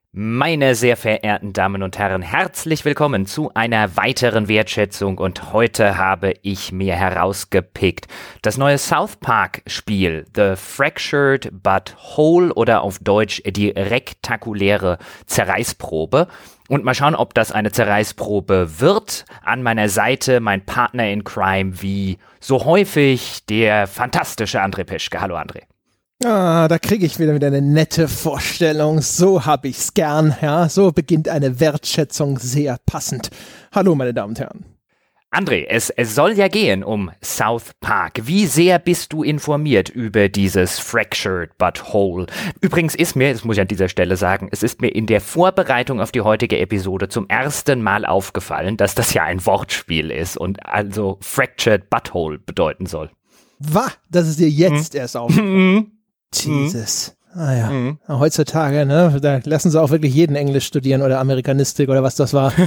Meine sehr verehrten Damen und Herren, herzlich willkommen zu einer weiteren Wertschätzung und heute habe ich mir herausgepickt das neue South Park Spiel The Fractured But Whole oder auf Deutsch die rektakuläre Zerreißprobe. Und mal schauen, ob das eine Zerreißprobe wird. An meiner Seite mein Partner in Crime wie so häufig der fantastische André Peschke. Hallo André. Ah, da kriege ich wieder eine nette Vorstellung. So hab ich's gern, ja. So beginnt eine Wertschätzung sehr passend. Hallo, meine Damen und Herren. André, es soll ja gehen um South Park. Wie sehr bist du informiert über dieses Fractured But Whole? Übrigens ist mir, das muss ich an dieser Stelle sagen, es ist mir in der Vorbereitung auf die heutige Episode zum ersten Mal aufgefallen, dass das ja ein Wortspiel ist und also Fractured Butthole bedeuten soll. Was? Das ist dir jetzt erst aufgefallen? Jesus. Ah ja. Heutzutage, ne, da lassen sie auch wirklich jeden Englisch studieren oder Amerikanistik oder was das war.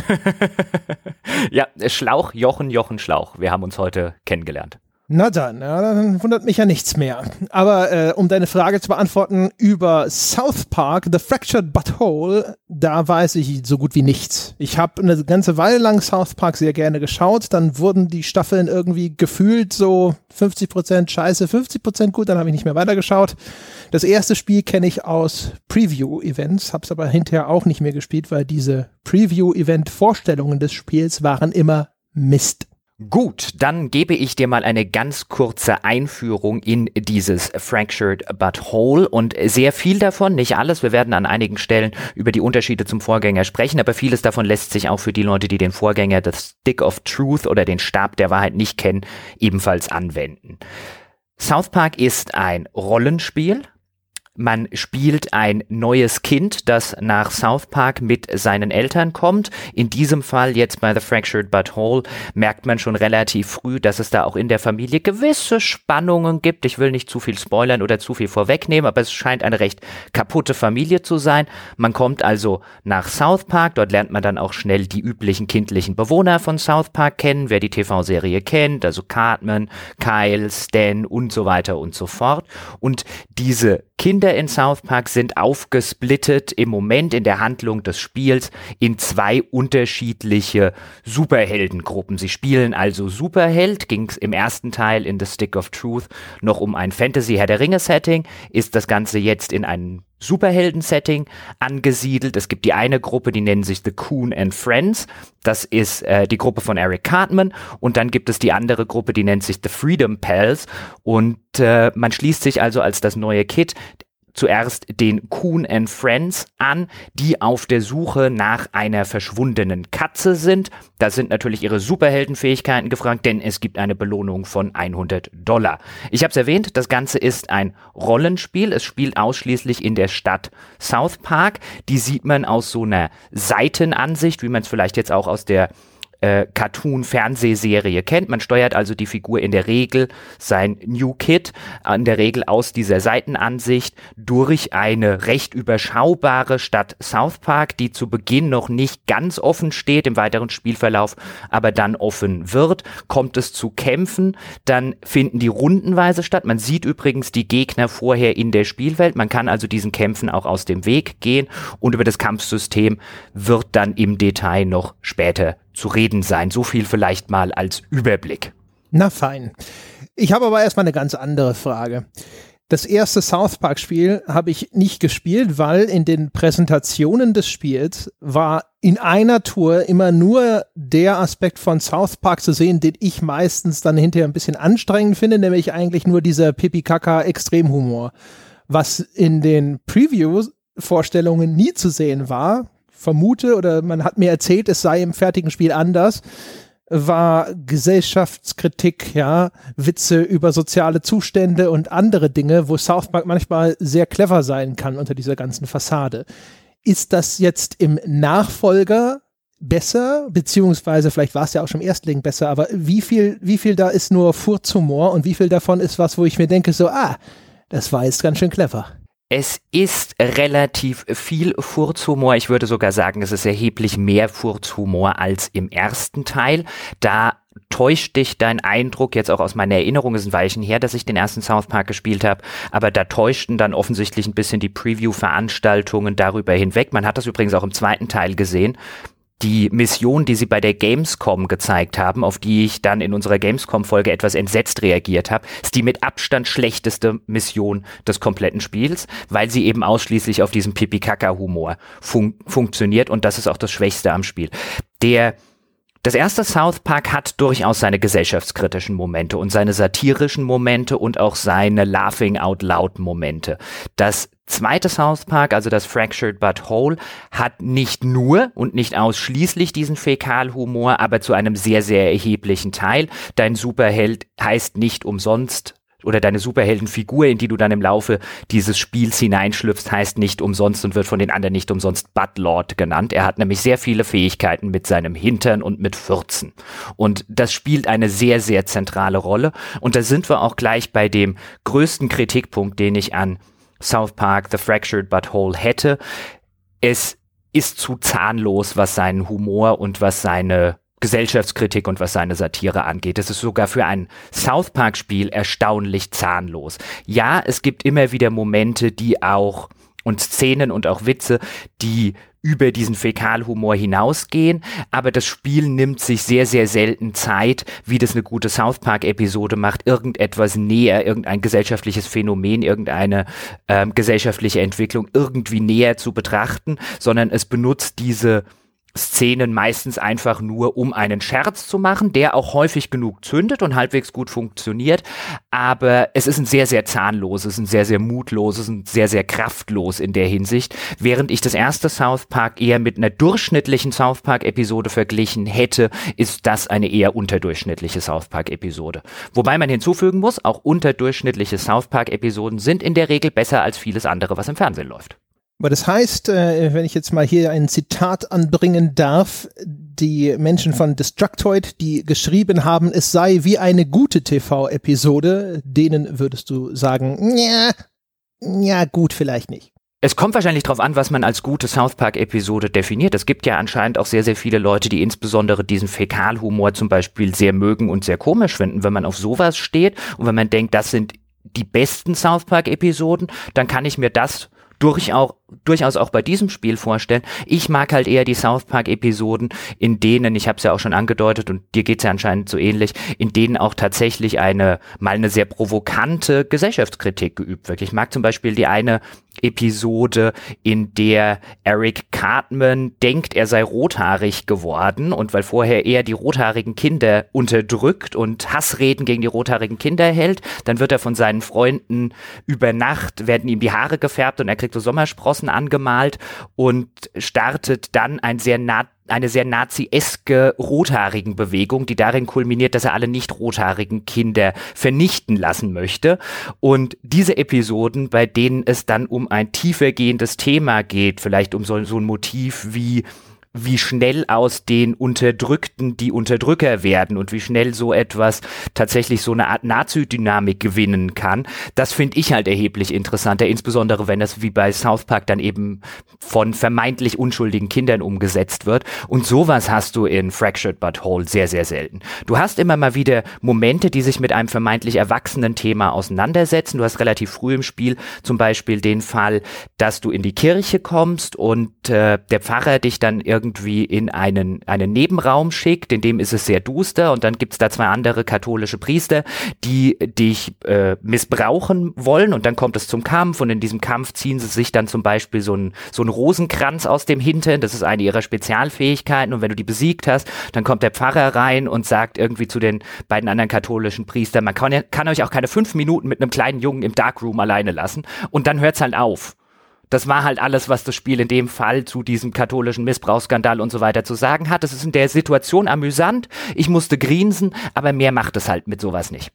Ja, Schlauch, Jochen, Schlauch. Wir haben uns heute kennengelernt. Na dann, ja, dann wundert mich ja nichts mehr. Aber um deine Frage zu beantworten über South Park, The Fractured But Whole, da weiß ich so gut wie nichts. Ich habe eine ganze Weile lang South Park sehr gerne geschaut, dann wurden die Staffeln irgendwie gefühlt so 50% scheiße, 50% gut, dann habe ich nicht mehr weitergeschaut. Das erste Spiel kenne ich aus Preview-Events, habe es aber hinterher auch nicht mehr gespielt, weil diese Preview-Event-Vorstellungen des Spiels waren immer Mist. Gut, dann gebe ich dir mal eine ganz kurze Einführung in dieses Fractured But Whole und sehr viel davon, nicht alles, wir werden an einigen Stellen über die Unterschiede zum Vorgänger sprechen, aber vieles davon lässt sich auch für die Leute, die den Vorgänger, das Stick of Truth oder den Stab der Wahrheit nicht kennen, ebenfalls anwenden. South Park ist ein Rollenspiel. Man spielt ein neues Kind, das nach South Park mit seinen Eltern kommt. In diesem Fall jetzt bei The Fractured But Whole merkt man schon relativ früh, dass es da auch in der Familie gewisse Spannungen gibt. Ich will nicht zu viel spoilern oder zu viel vorwegnehmen, aber es scheint eine recht kaputte Familie zu sein. Man kommt also nach South Park, dort lernt man dann auch schnell die üblichen kindlichen Bewohner von South Park kennen, wer die TV-Serie kennt, also Cartman, Kyle, Stan und so weiter und so fort. Und diese Kinder in South Park sind aufgesplittet im Moment in der Handlung des Spiels in zwei unterschiedliche Superheldengruppen. Sie spielen also Superheld, ging es im ersten Teil in The Stick of Truth noch um ein Fantasy-Herr-der-Ringe-Setting, ist das Ganze jetzt in einem Superhelden-Setting angesiedelt. Es gibt die eine Gruppe, die nennen sich The Coon and Friends. Das ist die Gruppe von Eric Cartman. Und dann gibt es die andere Gruppe, die nennt sich The Freedom Pals. Und man schließt sich also als das neue Kid zuerst den Coon and Friends an, die auf der Suche nach einer verschwundenen Katze sind. Da sind natürlich ihre Superheldenfähigkeiten gefragt, denn es gibt eine Belohnung von $100. Ich habe es erwähnt, das Ganze ist ein Rollenspiel. Es spielt ausschließlich in der Stadt South Park. Die sieht man aus so einer Seitenansicht, wie man es vielleicht jetzt auch aus der Cartoon-Fernsehserie kennt. Man steuert also die Figur in der Regel, sein New Kid, in der Regel aus dieser Seitenansicht durch eine recht überschaubare Stadt South Park, die zu Beginn noch nicht ganz offen steht, im weiteren Spielverlauf aber dann offen wird. Kommt es zu Kämpfen, dann finden die rundenweise statt. Man sieht übrigens die Gegner vorher in der Spielwelt. Man kann also diesen Kämpfen auch aus dem Weg gehen und über das Kampfsystem wird dann im Detail noch später zu reden sein. So viel vielleicht mal als Überblick. Na fein. Ich habe aber erstmal eine ganz andere Frage. Das erste South Park Spiel habe ich nicht gespielt, weil in den Präsentationen des Spiels war in einer Tour immer nur der Aspekt von South Park zu sehen, den ich meistens dann hinterher ein bisschen anstrengend finde, nämlich eigentlich nur dieser Pipi-Kaka-Extremhumor. Was in den Preview-Vorstellungen nie zu sehen war, vermute, oder man hat mir erzählt, es sei im fertigen Spiel anders, war Gesellschaftskritik, ja, Witze über soziale Zustände und andere Dinge, wo South Park manchmal sehr clever sein kann unter dieser ganzen Fassade. Ist das jetzt im Nachfolger besser, beziehungsweise vielleicht war es ja auch schon im Erstling besser, aber wie viel da ist nur Furzhumor und wie viel davon ist was, wo ich mir denke, so, das war jetzt ganz schön clever. Es ist relativ viel Furzhumor. Ich würde sogar sagen, es ist erheblich mehr Furzhumor als im ersten Teil. Da täuscht dich dein Eindruck, jetzt auch aus meiner Erinnerung, ist ein Weilchen her, dass ich den ersten South Park gespielt habe, aber da täuschten dann offensichtlich ein bisschen die Preview-Veranstaltungen darüber hinweg. Man hat das übrigens auch im zweiten Teil gesehen. Die Mission, die sie bei der Gamescom gezeigt haben, auf die ich dann in unserer Gamescom-Folge etwas entsetzt reagiert habe, ist die mit Abstand schlechteste Mission des kompletten Spiels, weil sie eben ausschließlich auf diesem Pipi-Kaka-Humor funktioniert und das ist auch das Schwächste am Spiel. Das erste South Park hat durchaus seine gesellschaftskritischen Momente und seine satirischen Momente und auch seine Laughing-out-loud-Momente. Das zweite South Park, also das Fractured But Whole, hat nicht nur und nicht ausschließlich diesen Fäkalhumor, aber zu einem sehr, sehr erheblichen Teil. Dein Superheld heißt nicht umsonst, oder deine Superheldenfigur, in die du dann im Laufe dieses Spiels hineinschlüpfst, heißt nicht umsonst und wird von den anderen nicht umsonst Buttlord genannt. Er hat nämlich sehr viele Fähigkeiten mit seinem Hintern und mit Fürzen. Und das spielt eine sehr, sehr zentrale Rolle. Und da sind wir auch gleich bei dem größten Kritikpunkt, den ich an South Park The Fractured But Whole hätte. Es ist zu zahnlos, was seinen Humor und was seine Gesellschaftskritik und was seine Satire angeht. Es ist sogar für ein South Park-Spiel erstaunlich zahnlos. Ja, es gibt immer wieder Momente, die auch, und Szenen und auch Witze, die über diesen Fäkalhumor hinausgehen, aber das Spiel nimmt sich sehr, sehr selten Zeit, wie das eine gute South Park-Episode macht, irgendetwas näher, irgendein gesellschaftliches Phänomen, irgendeine gesellschaftliche Entwicklung irgendwie näher zu betrachten, sondern es benutzt diese Szenen meistens einfach nur, um einen Scherz zu machen, der auch häufig genug zündet und halbwegs gut funktioniert, aber es ist ein sehr, sehr zahnloses, ein sehr, sehr mutloses und sehr, sehr kraftlos in der Hinsicht, während ich das erste South Park eher mit einer durchschnittlichen South Park-Episode verglichen hätte, ist das eine eher unterdurchschnittliche South Park-Episode. Wobei man hinzufügen muss, auch unterdurchschnittliche South Park-Episoden sind in der Regel besser als vieles andere, was im Fernsehen läuft. Aber das heißt, wenn ich jetzt mal hier ein Zitat anbringen darf, die Menschen von Destructoid, die geschrieben haben, es sei wie eine gute TV-Episode, denen würdest du sagen, ja gut, vielleicht nicht. Es kommt wahrscheinlich darauf an, was man als gute South Park-Episode definiert. Es gibt ja anscheinend auch sehr, sehr viele Leute, die insbesondere diesen Fäkalhumor zum Beispiel sehr mögen und sehr komisch finden. Wenn man auf sowas steht und wenn man denkt, das sind die besten South Park-Episoden, dann kann ich mir das durchaus auch bei diesem Spiel vorstellen. Ich mag halt eher die South Park-Episoden, in denen, ich habe es ja auch schon angedeutet und dir geht's ja anscheinend so ähnlich, in denen auch tatsächlich mal eine sehr provokante Gesellschaftskritik geübt wird. Ich mag zum Beispiel die eine Episode, in der Eric Cartman denkt, er sei rothaarig geworden und weil vorher er die rothaarigen Kinder unterdrückt und Hassreden gegen die rothaarigen Kinder hält, dann wird er von seinen Freunden über Nacht, werden ihm die Haare gefärbt und er kriegt so Sommersprossen angemalt und startet dann eine sehr nazi-eske rothaarigen Bewegung, die darin kulminiert, dass er alle nicht rothaarigen Kinder vernichten lassen möchte. Und diese Episoden, bei denen es dann um ein tiefergehendes Thema geht, vielleicht um so ein Motiv wie schnell aus den Unterdrückten die Unterdrücker werden und wie schnell so etwas tatsächlich so eine Art Nazi-Dynamik gewinnen kann, das finde ich halt erheblich interessanter, insbesondere wenn es wie bei South Park dann eben von vermeintlich unschuldigen Kindern umgesetzt wird und sowas hast du in Fractured But Whole sehr, sehr selten. Du hast immer mal wieder Momente, die sich mit einem vermeintlich erwachsenen Thema auseinandersetzen. Du hast relativ früh im Spiel zum Beispiel den Fall, dass du in die Kirche kommst und der Pfarrer dich dann irgendwie in einen Nebenraum schickt, in dem ist es sehr duster und dann gibt's da zwei andere katholische Priester, die dich missbrauchen wollen und dann kommt es zum Kampf und in diesem Kampf ziehen sie sich dann zum Beispiel so einen Rosenkranz aus dem Hintern, das ist eine ihrer Spezialfähigkeiten und wenn du die besiegt hast, dann kommt der Pfarrer rein und sagt irgendwie zu den beiden anderen katholischen Priestern, man kann euch auch keine 5 Minuten mit einem kleinen Jungen im Darkroom alleine lassen und dann hört's halt auf. Das war halt alles, was das Spiel in dem Fall zu diesem katholischen Missbrauchsskandal und so weiter zu sagen hat. Es ist in der Situation amüsant. Ich musste grinsen, aber mehr macht es halt mit sowas nicht.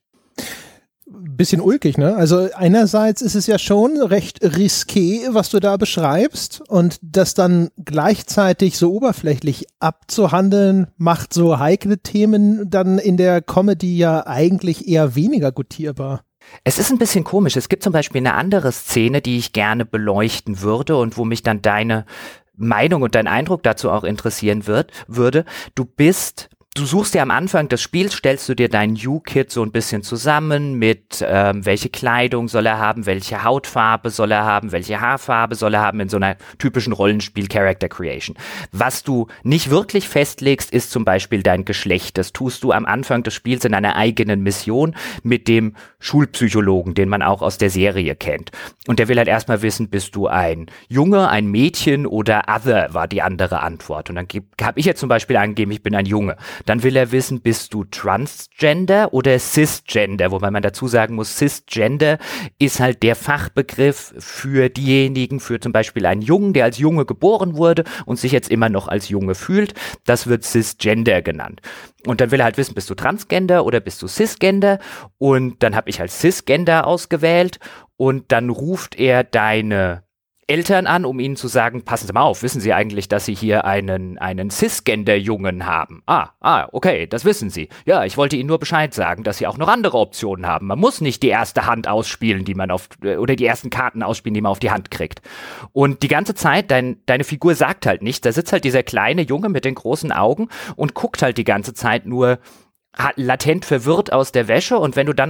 Bisschen ulkig, ne? Also einerseits ist es ja schon recht risqué, was du da beschreibst und das dann gleichzeitig so oberflächlich abzuhandeln, macht so heikle Themen dann in der Comedy ja eigentlich eher weniger gutierbar. Es ist ein bisschen komisch. Es gibt zum Beispiel eine andere Szene, die ich gerne beleuchten würde und wo mich dann deine Meinung und dein Eindruck dazu auch interessieren würde. Du bist Du suchst dir am Anfang des Spiels, stellst du dir deinen You-Kit so ein bisschen zusammen mit welche Kleidung soll er haben, welche Hautfarbe soll er haben, welche Haarfarbe soll er haben in so einer typischen Rollenspiel-Character-Creation. Was du nicht wirklich festlegst, ist zum Beispiel dein Geschlecht. Das tust du am Anfang des Spiels in einer eigenen Mission mit dem Schulpsychologen, den man auch aus der Serie kennt. Und der will halt erstmal wissen, bist du ein Junge, ein Mädchen oder Other, war die andere Antwort. Und dann habe ich jetzt zum Beispiel angegeben, ich bin ein Junge. Dann will er wissen, bist du Transgender oder Cisgender? Wobei man dazu sagen muss, Cisgender ist halt der Fachbegriff für diejenigen, für zum Beispiel einen Jungen, der als Junge geboren wurde und sich jetzt immer noch als Junge fühlt. Das wird Cisgender genannt. Und dann will er halt wissen, bist du Transgender oder bist du Cisgender? Und dann habe ich halt Cisgender ausgewählt und dann ruft er deine Eltern an, um ihnen zu sagen, passen Sie mal auf, wissen Sie eigentlich, dass Sie hier einen Cisgender-Jungen haben? Okay, das wissen Sie. Ja, ich wollte Ihnen nur Bescheid sagen, dass Sie auch noch andere Optionen haben. Man muss nicht die erste Hand ausspielen, oder die ersten Karten ausspielen, die man auf die Hand kriegt. Und die ganze Zeit, deine Figur sagt halt nichts, da sitzt halt dieser kleine Junge mit den großen Augen und guckt halt die ganze Zeit nur latent verwirrt aus der Wäsche, und wenn du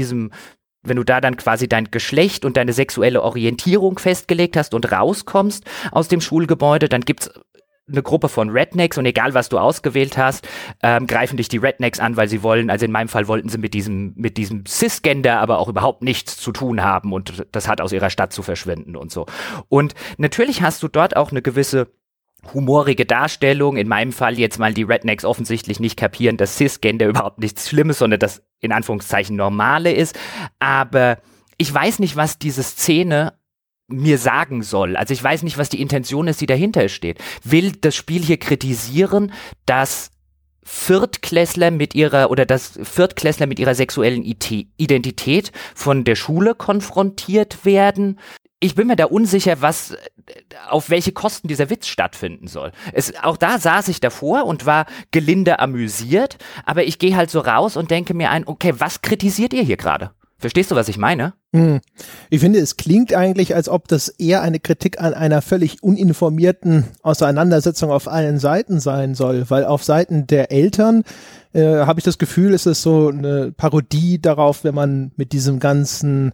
da dann quasi dein Geschlecht und deine sexuelle Orientierung festgelegt hast und rauskommst aus dem Schulgebäude, dann gibt's eine Gruppe von Rednecks, und egal was du ausgewählt hast, greifen dich die Rednecks an, weil sie wollen, also in meinem Fall wollten sie mit diesem Cisgender aber auch überhaupt nichts zu tun haben und das hat aus ihrer Stadt zu verschwinden und so. Und natürlich hast du dort auch eine gewisse humorige Darstellung, in meinem Fall jetzt mal die Rednecks offensichtlich nicht kapieren, dass Cisgender überhaupt nichts Schlimmes, sondern das in Anführungszeichen Normale ist, aber ich weiß nicht, was diese Szene mir sagen soll. Also ich weiß nicht, was die Intention ist, die dahinter steht. Will das Spiel hier kritisieren, dass Viertklässler mit ihrer sexuellen Identität von der Schule konfrontiert werden? Ich bin mir da unsicher, auf welche Kosten dieser Witz stattfinden soll. Auch da saß ich davor und war gelinde amüsiert, aber ich gehe halt so raus und denke mir okay, was kritisiert ihr hier gerade? Verstehst du, was ich meine? Ich finde, es klingt eigentlich, als ob das eher eine Kritik an einer völlig uninformierten Auseinandersetzung auf allen Seiten sein soll, weil auf Seiten der Eltern habe ich das Gefühl, es ist so eine Parodie darauf, wenn man mit diesem ganzen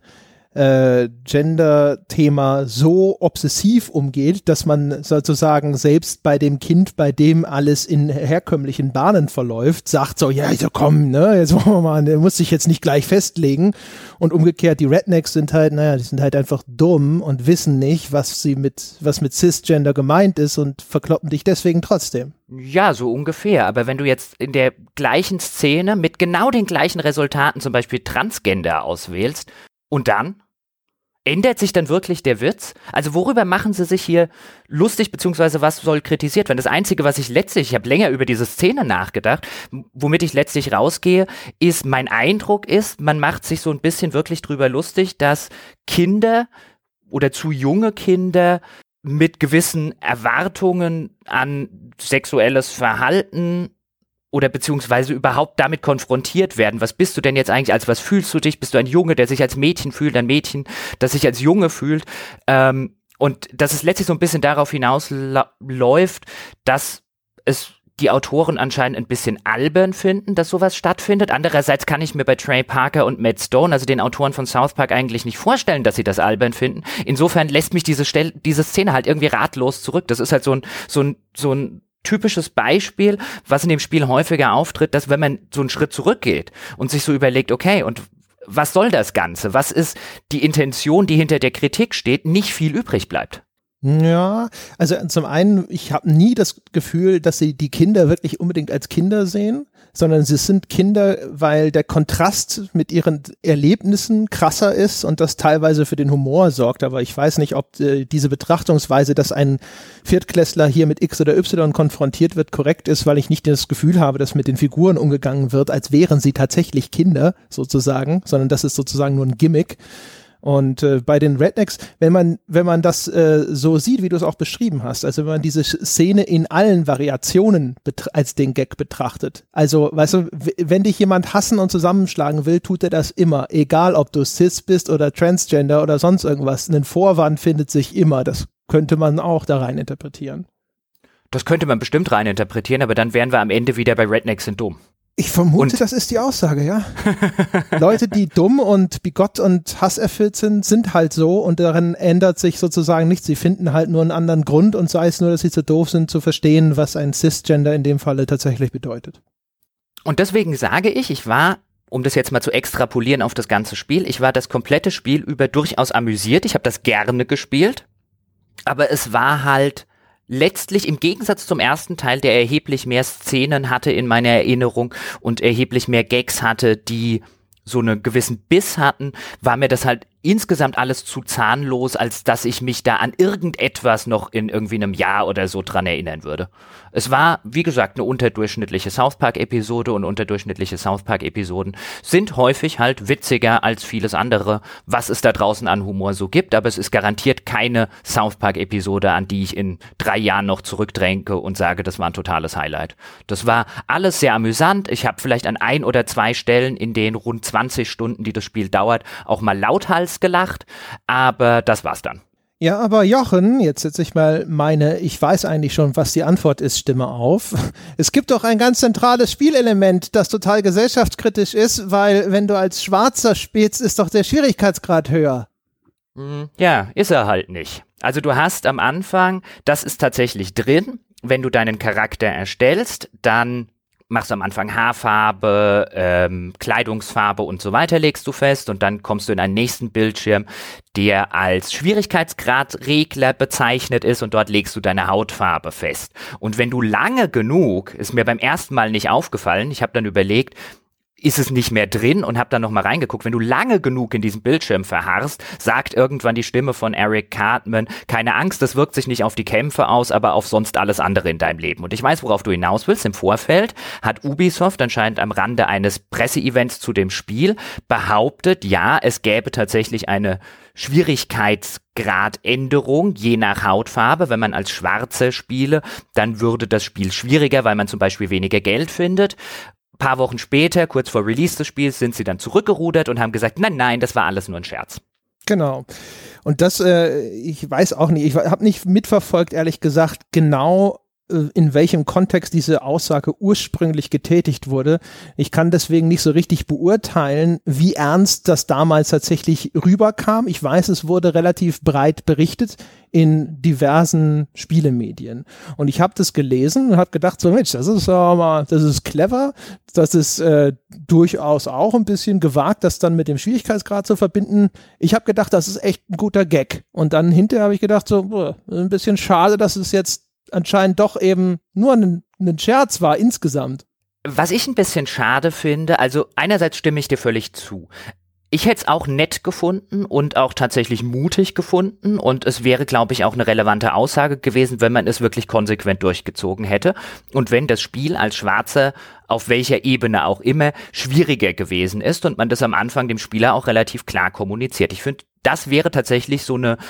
Gender-Thema so obsessiv umgeht, dass man sozusagen selbst bei dem Kind, bei dem alles in herkömmlichen Bahnen verläuft, sagt so, ja, komm, ne, jetzt wollen wir mal, der muss sich jetzt nicht gleich festlegen. Und umgekehrt, die Rednecks sind halt, die sind halt einfach dumm und wissen nicht, was mit Cisgender gemeint ist und verkloppen dich deswegen trotzdem. Ja, so ungefähr. Aber wenn du jetzt in der gleichen Szene mit genau den gleichen Resultaten zum Beispiel Transgender auswählst, und dann? Ändert sich dann wirklich der Witz? Also worüber machen sie sich hier lustig, beziehungsweise was soll kritisiert werden? Das Einzige, was ich habe länger über diese Szene nachgedacht, womit ich letztlich rausgehe, ist, mein Eindruck ist, man macht sich so ein bisschen wirklich drüber lustig, dass Kinder oder zu junge Kinder mit gewissen Erwartungen an sexuelles Verhalten oder beziehungsweise überhaupt damit konfrontiert werden. Was bist du denn jetzt eigentlich, als was fühlst du dich? Bist du ein Junge, der sich als Mädchen fühlt, ein Mädchen, das sich als Junge fühlt? Und dass es letztlich so ein bisschen darauf hinausläuft, dass es die Autoren anscheinend ein bisschen albern finden, dass sowas stattfindet. Andererseits kann ich mir bei Trey Parker und Matt Stone, also den Autoren von South Park, eigentlich nicht vorstellen, dass sie das albern finden. Insofern lässt mich diese Szene halt irgendwie ratlos zurück. Das ist halt so ein typisches Beispiel, was in dem Spiel häufiger auftritt, dass wenn man so einen Schritt zurückgeht und sich so überlegt, okay, und was soll das Ganze? Was ist die Intention, die hinter der Kritik steht? Nicht viel übrig bleibt. Ja, also zum einen, ich habe nie das Gefühl, dass sie die Kinder wirklich unbedingt als Kinder sehen, sondern sie sind Kinder, weil der Kontrast mit ihren Erlebnissen krasser ist und das teilweise für den Humor sorgt. Aber ich weiß nicht, ob diese Betrachtungsweise, dass ein Viertklässler hier mit X oder Y konfrontiert wird, korrekt ist, weil ich nicht das Gefühl habe, dass mit den Figuren umgegangen wird, als wären sie tatsächlich Kinder sozusagen, sondern das ist sozusagen nur ein Gimmick. Und bei den Rednecks, wenn man das so sieht, wie du es auch beschrieben hast, also wenn man diese Szene in allen Variationen als den Gag betrachtet, also weißt du, wenn dich jemand hassen und zusammenschlagen will, tut er das immer, egal ob du Cis bist oder Transgender oder sonst irgendwas, ein Vorwand findet sich immer, das könnte man auch da rein interpretieren. Das könnte man bestimmt reininterpretieren, aber dann wären wir am Ende wieder bei Rednecks sind dumm. Ich vermute, das ist die Aussage, ja. Leute, die dumm und bigott und hasserfüllt sind, sind halt so und daran ändert sich sozusagen nichts. Sie finden halt nur einen anderen Grund und sei es nur, dass sie zu doof sind, zu verstehen, was ein Cisgender in dem Falle tatsächlich bedeutet. Und deswegen sage ich war, um das jetzt mal zu extrapolieren auf das ganze Spiel, ich war das komplette Spiel über durchaus amüsiert. Ich habe das gerne gespielt, aber es war halt letztlich im Gegensatz zum ersten Teil, der erheblich mehr Szenen hatte in meiner Erinnerung und erheblich mehr Gags hatte, die so einen gewissen Biss hatten, war mir das halt insgesamt alles zu zahnlos, als dass ich mich da an irgendetwas noch in irgendwie einem Jahr oder so dran erinnern würde. Es war, wie gesagt, eine unterdurchschnittliche South Park-Episode und unterdurchschnittliche South Park-Episoden sind häufig halt witziger als vieles andere, was es da draußen an Humor so gibt, aber es ist garantiert keine South Park-Episode, an die ich in 3 Jahren noch zurückdränke und sage, das war ein totales Highlight. Das war alles sehr amüsant. Ich habe vielleicht an 1 oder 2 Stellen in den rund 20 Stunden, die das Spiel dauert, auch mal lauthals gelacht, aber das war's dann. Ja, aber Jochen, jetzt setze ich mal meine, ich weiß eigentlich schon, was die Antwort ist, Stimme auf. Es gibt doch ein ganz zentrales Spielelement, das total gesellschaftskritisch ist, weil wenn du als Schwarzer spielst, ist doch der Schwierigkeitsgrad höher. Ja, ist er halt nicht. Also du hast am Anfang, das ist tatsächlich drin, wenn du deinen Charakter erstellst, dann machst du am Anfang Haarfarbe, Kleidungsfarbe und so weiter legst du fest und dann kommst du in einen nächsten Bildschirm, der als Schwierigkeitsgradregler bezeichnet ist und dort legst du deine Hautfarbe fest. Und wenn du lange genug, ist mir beim ersten Mal nicht aufgefallen, ich habe dann überlegt, ist es nicht mehr drin und habe dann nochmal reingeguckt. Wenn du lange genug in diesem Bildschirm verharrst, sagt irgendwann die Stimme von Eric Cartman, keine Angst, das wirkt sich nicht auf die Kämpfe aus, aber auf sonst alles andere in deinem Leben. Und ich weiß, worauf du hinaus willst. Im Vorfeld hat Ubisoft anscheinend am Rande eines Presseevents zu dem Spiel behauptet, ja, es gäbe tatsächlich eine Schwierigkeitsgradänderung, je nach Hautfarbe. Wenn man als Schwarze spiele, dann würde das Spiel schwieriger, weil man zum Beispiel weniger Geld findet. Paar Wochen später, kurz vor Release des Spiels, sind sie dann zurückgerudert und haben gesagt, nein, das war alles nur ein Scherz. Genau. Und das, ich weiß auch nicht, ich habe nicht mitverfolgt, ehrlich gesagt, genau in welchem Kontext diese Aussage ursprünglich getätigt wurde. Ich kann deswegen nicht so richtig beurteilen, wie ernst das damals tatsächlich rüberkam. Ich weiß, es wurde relativ breit berichtet in diversen Spielemedien. Und ich habe das gelesen und habe gedacht, so Mensch, das ist clever, das ist durchaus auch ein bisschen gewagt, das dann mit dem Schwierigkeitsgrad zu verbinden. Ich habe gedacht, das ist echt ein guter Gag. Und dann hinterher habe ich gedacht, so ein bisschen schade, dass es jetzt anscheinend doch eben nur ein Scherz war insgesamt. Was ich ein bisschen schade finde, also einerseits stimme ich dir völlig zu. Ich hätte es auch nett gefunden und auch tatsächlich mutig gefunden und es wäre, glaube ich, auch eine relevante Aussage gewesen, wenn man es wirklich konsequent durchgezogen hätte und wenn das Spiel als Schwarzer auf welcher Ebene auch immer schwieriger gewesen ist und man das am Anfang dem Spieler auch relativ klar kommuniziert. Ich finde, das wäre tatsächlich so eine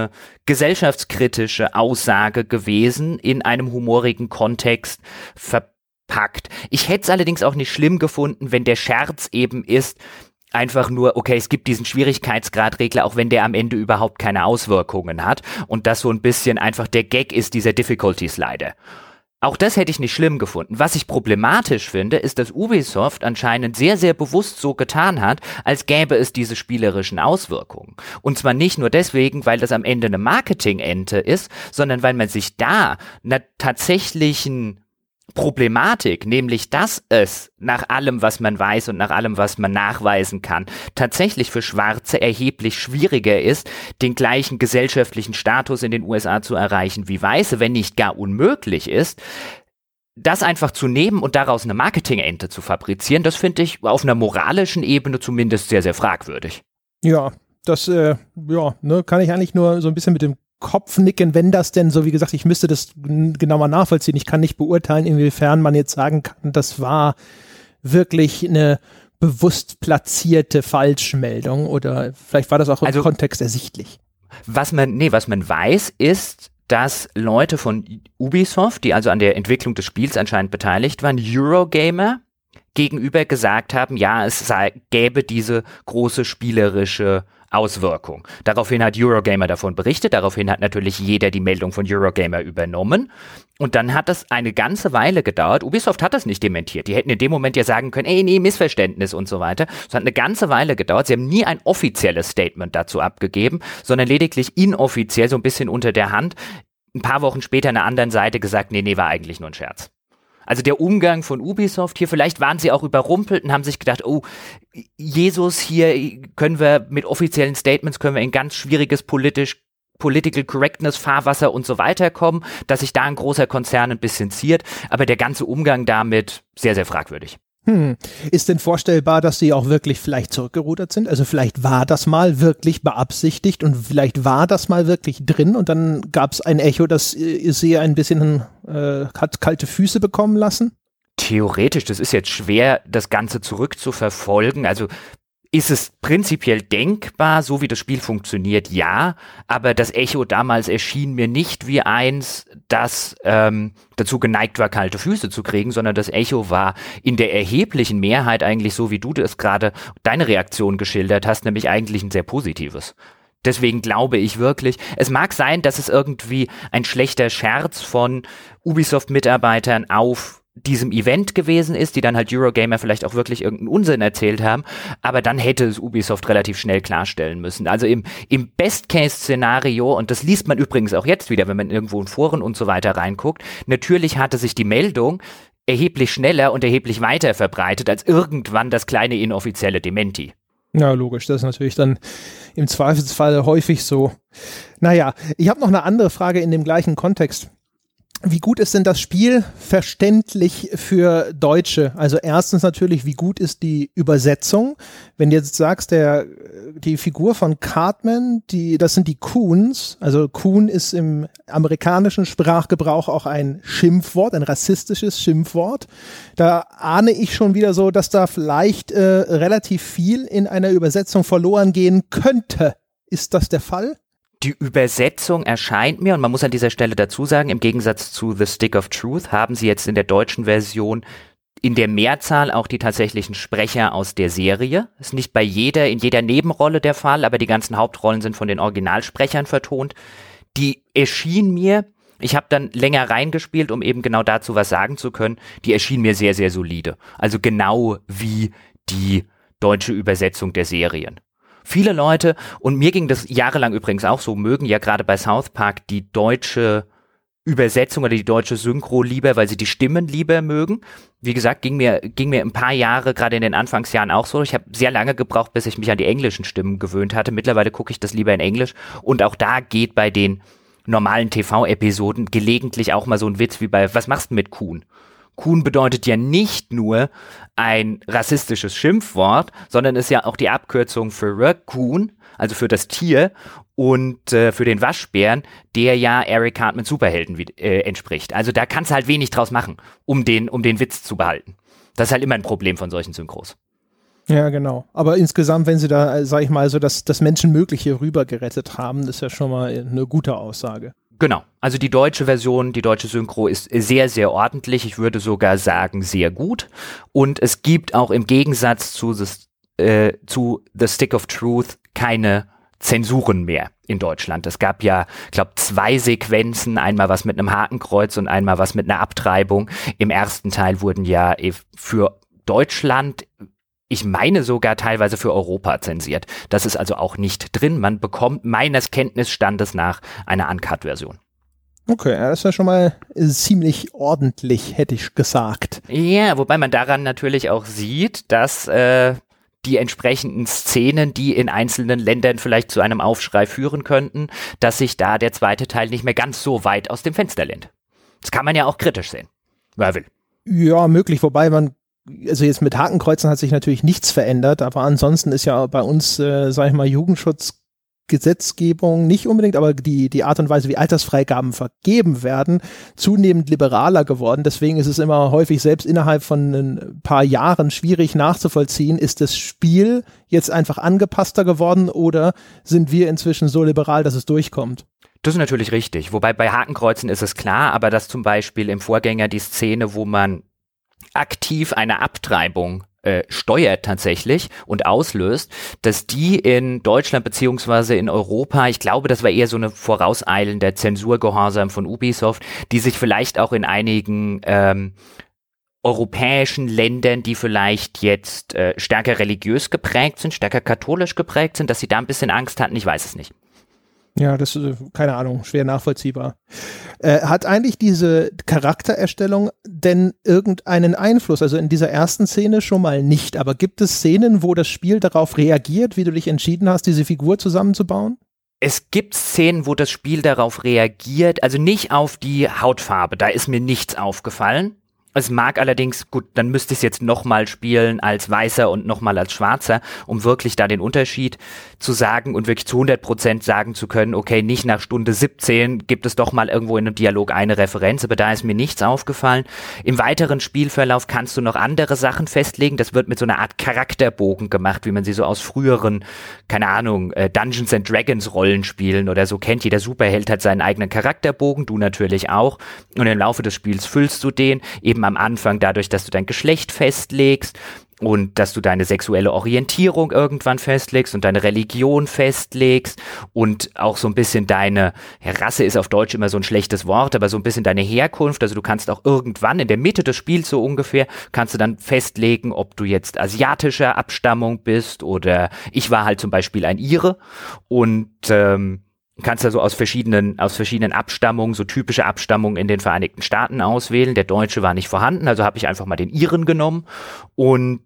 gesellschaftskritische Aussage gewesen in einem humorigen Kontext verpackt. Ich hätte es allerdings auch nicht schlimm gefunden, wenn der Scherz eben ist, einfach nur, okay, es gibt diesen Schwierigkeitsgradregler, auch wenn der am Ende überhaupt keine Auswirkungen hat und das so ein bisschen einfach der Gag ist, dieser Difficulty Slider. Auch das hätte ich nicht schlimm gefunden. Was ich problematisch finde, ist, dass Ubisoft anscheinend sehr, sehr bewusst so getan hat, als gäbe es diese spielerischen Auswirkungen. Und zwar nicht nur deswegen, weil das am Ende eine Marketingente ist, sondern weil man sich da einer tatsächlichen Problematik, nämlich dass es nach allem, was man weiß und nach allem, was man nachweisen kann, tatsächlich für Schwarze erheblich schwieriger ist, den gleichen gesellschaftlichen Status in den USA zu erreichen wie Weiße, wenn nicht gar unmöglich ist, das einfach zu nehmen und daraus eine Marketingente zu fabrizieren, das finde ich auf einer moralischen Ebene zumindest sehr, sehr fragwürdig. Ja, das kann ich eigentlich nur so ein bisschen mit dem Kopf nicken, wenn das denn so, wie gesagt, ich müsste das genauer nachvollziehen. Ich kann nicht beurteilen, inwiefern man jetzt sagen kann, das war wirklich eine bewusst platzierte Falschmeldung oder vielleicht war das auch im Kontext ersichtlich. Was man weiß, ist, dass Leute von Ubisoft, die also an der Entwicklung des Spiels anscheinend beteiligt waren, Eurogamer gegenüber gesagt haben, ja, gäbe diese große spielerische Auswirkung. Daraufhin hat Eurogamer davon berichtet, daraufhin hat natürlich jeder die Meldung von Eurogamer übernommen und dann hat es eine ganze Weile gedauert. Ubisoft hat das nicht dementiert. Die hätten in dem Moment ja sagen können, nee, Missverständnis und so weiter. Es hat eine ganze Weile gedauert. Sie haben nie ein offizielles Statement dazu abgegeben, sondern lediglich inoffiziell, so ein bisschen unter der Hand, ein paar Wochen später an der anderen Seite gesagt, nee, war eigentlich nur ein Scherz. Also der Umgang von Ubisoft hier, vielleicht waren sie auch überrumpelt und haben sich gedacht, oh, Jesus, hier können wir mit offiziellen Statements, können wir in ganz schwieriges Political Correctness, Fahrwasser und so weiter kommen, dass sich da ein großer Konzern ein bisschen ziert, aber der ganze Umgang damit sehr, sehr fragwürdig. Ist denn vorstellbar, dass sie auch wirklich vielleicht zurückgerudert sind? Also vielleicht war das mal wirklich beabsichtigt und vielleicht war das mal wirklich drin und dann gab es ein Echo, das sie ein bisschen hat kalte Füße bekommen lassen? Theoretisch, das ist jetzt schwer, das Ganze zurückzuverfolgen. Also ist es prinzipiell denkbar, so wie das Spiel funktioniert? Ja, aber das Echo damals erschien mir nicht wie eins, das dazu geneigt war, kalte Füße zu kriegen, sondern das Echo war in der erheblichen Mehrheit eigentlich so, wie du das gerade deine Reaktion geschildert hast, nämlich eigentlich ein sehr positives. Deswegen glaube ich wirklich, es mag sein, dass es irgendwie ein schlechter Scherz von Ubisoft-Mitarbeitern auf diesem Event gewesen ist, die dann halt Eurogamer vielleicht auch wirklich irgendeinen Unsinn erzählt haben, aber dann hätte es Ubisoft relativ schnell klarstellen müssen. Also im Best-Case-Szenario, und das liest man übrigens auch jetzt wieder, wenn man irgendwo in Foren und so weiter reinguckt, natürlich hatte sich die Meldung erheblich schneller und erheblich weiter verbreitet als irgendwann das kleine inoffizielle Dementi. Ja, logisch, das ist natürlich dann im Zweifelsfall häufig so. Naja, ich habe noch eine andere Frage in dem gleichen Kontext. Wie gut ist denn das Spiel verständlich für Deutsche? Also erstens natürlich, wie gut ist die Übersetzung? Wenn du jetzt sagst, die Figur von Cartman, das sind die Coons. Also Coon ist im amerikanischen Sprachgebrauch auch ein Schimpfwort, ein rassistisches Schimpfwort. Da ahne ich schon wieder so, dass da vielleicht relativ viel in einer Übersetzung verloren gehen könnte. Ist das der Fall? Die Übersetzung erscheint mir, und man muss an dieser Stelle dazu sagen, im Gegensatz zu The Stick of Truth haben sie jetzt in der deutschen Version in der Mehrzahl auch die tatsächlichen Sprecher aus der Serie. Ist nicht in jeder Nebenrolle der Fall, aber die ganzen Hauptrollen sind von den Originalsprechern vertont. Die erschien mir, ich habe dann länger reingespielt, um eben genau dazu was sagen zu können, die erschien mir sehr, sehr solide. Also genau wie die deutsche Übersetzung der Serien. Viele Leute, und mir ging das jahrelang übrigens auch so, mögen ja gerade bei South Park die deutsche Übersetzung oder die deutsche Synchro lieber, weil sie die Stimmen lieber mögen. Wie gesagt, ging mir ein paar Jahre, gerade in den Anfangsjahren auch so. Ich habe sehr lange gebraucht, bis ich mich an die englischen Stimmen gewöhnt hatte. Mittlerweile gucke ich das lieber in Englisch. Und auch da geht bei den normalen TV-Episoden gelegentlich auch mal so ein Witz wie bei "Was machst du mit Kuhn?" Kuhn bedeutet ja nicht nur ein rassistisches Schimpfwort, sondern ist ja auch die Abkürzung für Raccoon, also für das Tier, und für den Waschbären, der ja Eric Cartmans Superhelden entspricht. Also da kannst du halt wenig draus machen, um den Witz zu behalten. Das ist halt immer ein Problem von solchen Synchros. Ja, genau. Aber insgesamt, wenn sie da, sag ich mal, so das Menschenmögliche rübergerettet haben, ist ja schon mal eine gute Aussage. Genau, also die deutsche Version, die deutsche Synchro ist sehr, sehr ordentlich. Ich würde sogar sagen, sehr gut. Und es gibt auch im Gegensatz zu The Stick of Truth keine Zensuren mehr in Deutschland. Es gab ja, ich glaube, 2 Sequenzen, einmal was mit einem Hakenkreuz und einmal was mit einer Abtreibung. Im ersten Teil wurden ja für Deutschland, ich meine sogar teilweise für Europa zensiert. Das ist also auch nicht drin. Man bekommt meines Kenntnisstandes nach eine Uncut-Version. Okay, das ist ja schon mal ziemlich ordentlich, hätte ich gesagt. Ja, wobei man daran natürlich auch sieht, dass die entsprechenden Szenen, die in einzelnen Ländern vielleicht zu einem Aufschrei führen könnten, dass sich da der zweite Teil nicht mehr ganz so weit aus dem Fenster lehnt. Das kann man ja auch kritisch sehen, wer will. Ja, möglich, wobei also jetzt mit Hakenkreuzen hat sich natürlich nichts verändert, aber ansonsten ist ja bei uns, sag ich mal, Jugendschutzgesetzgebung nicht unbedingt, aber die Art und Weise, wie Altersfreigaben vergeben werden, zunehmend liberaler geworden. Deswegen ist es immer häufig selbst innerhalb von ein paar Jahren schwierig nachzuvollziehen, ist das Spiel jetzt einfach angepasster geworden oder sind wir inzwischen so liberal, dass es durchkommt? Das ist natürlich richtig, wobei bei Hakenkreuzen ist es klar, aber dass zum Beispiel im Vorgänger die Szene, wo man aktiv eine Abtreibung steuert tatsächlich und auslöst, dass die in Deutschland beziehungsweise in Europa, ich glaube, das war eher so eine vorauseilende Zensurgehorsam von Ubisoft, die sich vielleicht auch in einigen europäischen Ländern, die vielleicht jetzt stärker religiös geprägt sind, stärker katholisch geprägt sind, dass sie da ein bisschen Angst hatten, ich weiß es nicht. Ja, das ist, keine Ahnung, schwer nachvollziehbar. Hat eigentlich diese Charaktererstellung denn irgendeinen Einfluss? Also in dieser ersten Szene schon mal nicht, aber gibt es Szenen, wo das Spiel darauf reagiert, wie du dich entschieden hast, diese Figur zusammenzubauen? Es gibt Szenen, wo das Spiel darauf reagiert, also nicht auf die Hautfarbe, da ist mir nichts aufgefallen. Es mag allerdings, gut, dann müsste ich es jetzt nochmal spielen als Weißer und nochmal als Schwarzer, um wirklich da den Unterschied zu sagen und wirklich zu 100% sagen zu können, okay, nicht nach Stunde 17 gibt es doch mal irgendwo in einem Dialog eine Referenz, aber da ist mir nichts aufgefallen. Im weiteren Spielverlauf kannst du noch andere Sachen festlegen, das wird mit so einer Art Charakterbogen gemacht, wie man sie so aus früheren, keine Ahnung, Dungeons and Dragons Rollenspielen oder so kennt. Jeder Superheld hat seinen eigenen Charakterbogen, du natürlich auch, und im Laufe des Spiels füllst du den, eben am Anfang dadurch, dass du dein Geschlecht festlegst und dass du deine sexuelle Orientierung irgendwann festlegst und deine Religion festlegst und auch so ein bisschen deine, Rasse ist auf Deutsch immer so ein schlechtes Wort, aber so ein bisschen deine Herkunft, also du kannst auch irgendwann in der Mitte des Spiels so ungefähr, kannst du dann festlegen, ob du jetzt asiatischer Abstammung bist oder ich war halt zum Beispiel ein Ire und kannst also aus verschiedenen Abstammungen, so typische Abstammungen in den Vereinigten Staaten auswählen. Der Deutsche war nicht vorhanden, also habe ich einfach mal den Iren genommen. Und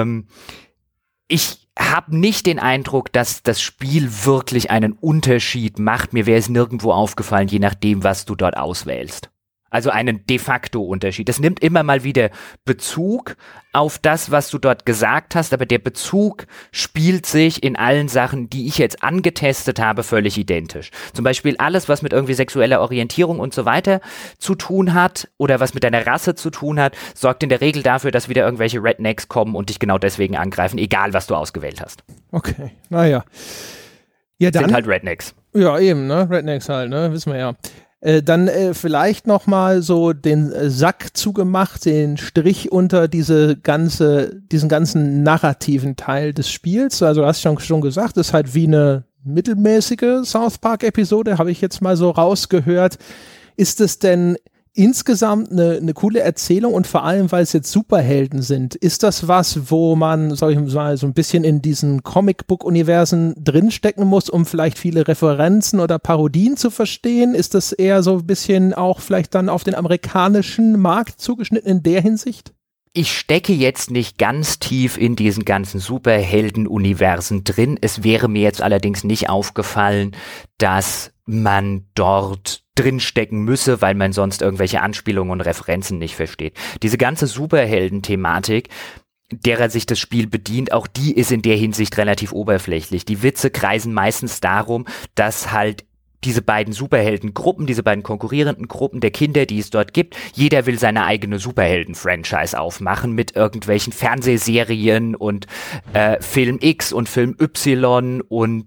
ich habe nicht den Eindruck, dass das Spiel wirklich einen Unterschied macht. Mir wäre es nirgendwo aufgefallen, je nachdem, was du dort auswählst. Also einen de facto Unterschied. Es nimmt immer mal wieder Bezug auf das, was du dort gesagt hast, aber der Bezug spielt sich in allen Sachen, die ich jetzt angetestet habe, völlig identisch. Zum Beispiel alles, was mit irgendwie sexueller Orientierung und so weiter zu tun hat oder was mit deiner Rasse zu tun hat, sorgt in der Regel dafür, dass wieder irgendwelche Rednecks kommen und dich genau deswegen angreifen, egal was du ausgewählt hast. Okay, naja. Ja, dann, sind halt Rednecks. Ja, eben, ne? Rednecks halt, ne? Wissen wir ja. Dann vielleicht nochmal so den Sack zugemacht, den Strich unter diesen ganzen narrativen Teil des Spiels. Also du hast schon gesagt, das ist halt wie eine mittelmäßige South Park-Episode, habe ich jetzt mal so rausgehört. Ist es denn insgesamt eine coole Erzählung und vor allem, weil es jetzt Superhelden sind, ist das was, wo man, sag ich mal, so ein bisschen in diesen Comicbook-Universen drinstecken muss, um vielleicht viele Referenzen oder Parodien zu verstehen? Ist das eher so ein bisschen auch vielleicht dann auf den amerikanischen Markt zugeschnitten in der Hinsicht? Ich stecke jetzt nicht ganz tief in diesen ganzen Superhelden-Universen drin. Es wäre mir jetzt allerdings nicht aufgefallen, dass man dort drinstecken müsse, weil man sonst irgendwelche Anspielungen und Referenzen nicht versteht. Diese ganze Superhelden-Thematik, derer sich das Spiel bedient, auch die ist in der Hinsicht relativ oberflächlich. Die Witze kreisen meistens darum, dass halt diese beiden Superheldengruppen, diese beiden konkurrierenden Gruppen der Kinder, die es dort gibt, jeder will seine eigene Superhelden-Franchise aufmachen mit irgendwelchen Fernsehserien und Film X und Film Y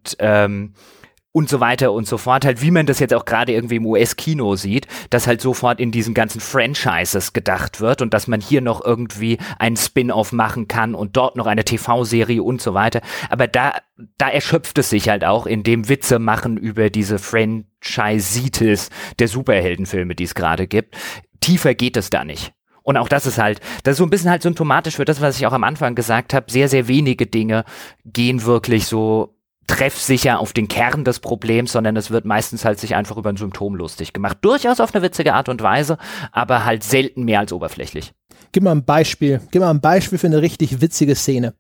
und so weiter und so fort, halt wie man das jetzt auch gerade irgendwie im US-Kino sieht, dass halt sofort in diesen ganzen Franchises gedacht wird und dass man hier noch irgendwie einen Spin-off machen kann und dort noch eine TV-Serie und so weiter. Aber da erschöpft es sich halt auch, indem Witze machen über diese Franchisitis der Superheldenfilme, die es gerade gibt. Tiefer geht es da nicht. Und auch das ist so ein bisschen halt symptomatisch für das, was ich auch am Anfang gesagt habe. Sehr, sehr wenige Dinge gehen wirklich so treffsicher auf den Kern des Problems, sondern es wird meistens halt sich einfach über ein Symptom lustig gemacht. Durchaus auf eine witzige Art und Weise, aber halt selten mehr als oberflächlich. Gib mal ein Beispiel für eine richtig witzige Szene.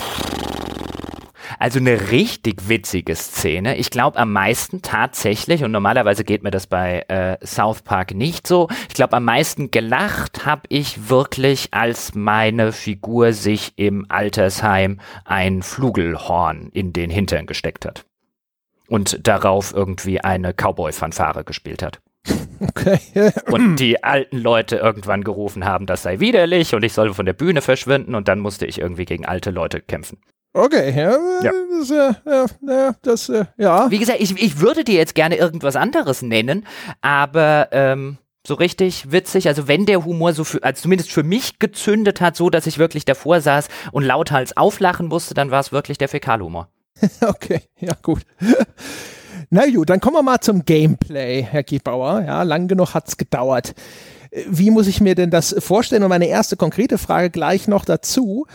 Also eine richtig witzige Szene. Ich glaube am meisten tatsächlich, und normalerweise geht mir das bei South Park nicht so, ich glaube am meisten gelacht habe ich wirklich, als meine Figur sich im Altersheim ein Flugelhorn in den Hintern gesteckt hat und darauf irgendwie eine Cowboy-Fanfare gespielt hat. Okay. Und die alten Leute irgendwann gerufen haben, das sei widerlich und ich soll von der Bühne verschwinden und dann musste ich irgendwie gegen alte Leute kämpfen. Okay, ja. Wie gesagt, ich würde dir jetzt gerne irgendwas anderes nennen, aber so richtig witzig. Also wenn der Humor so also zumindest für mich gezündet hat, so dass ich wirklich davor saß und lauthals auflachen musste, dann war es wirklich der Fäkalhumor. Okay, ja gut. Na gut, dann kommen wir mal zum Gameplay, Herr Gebauer. Ja, lang genug hat's gedauert. Wie muss ich mir denn das vorstellen? Und meine erste konkrete Frage gleich noch dazu.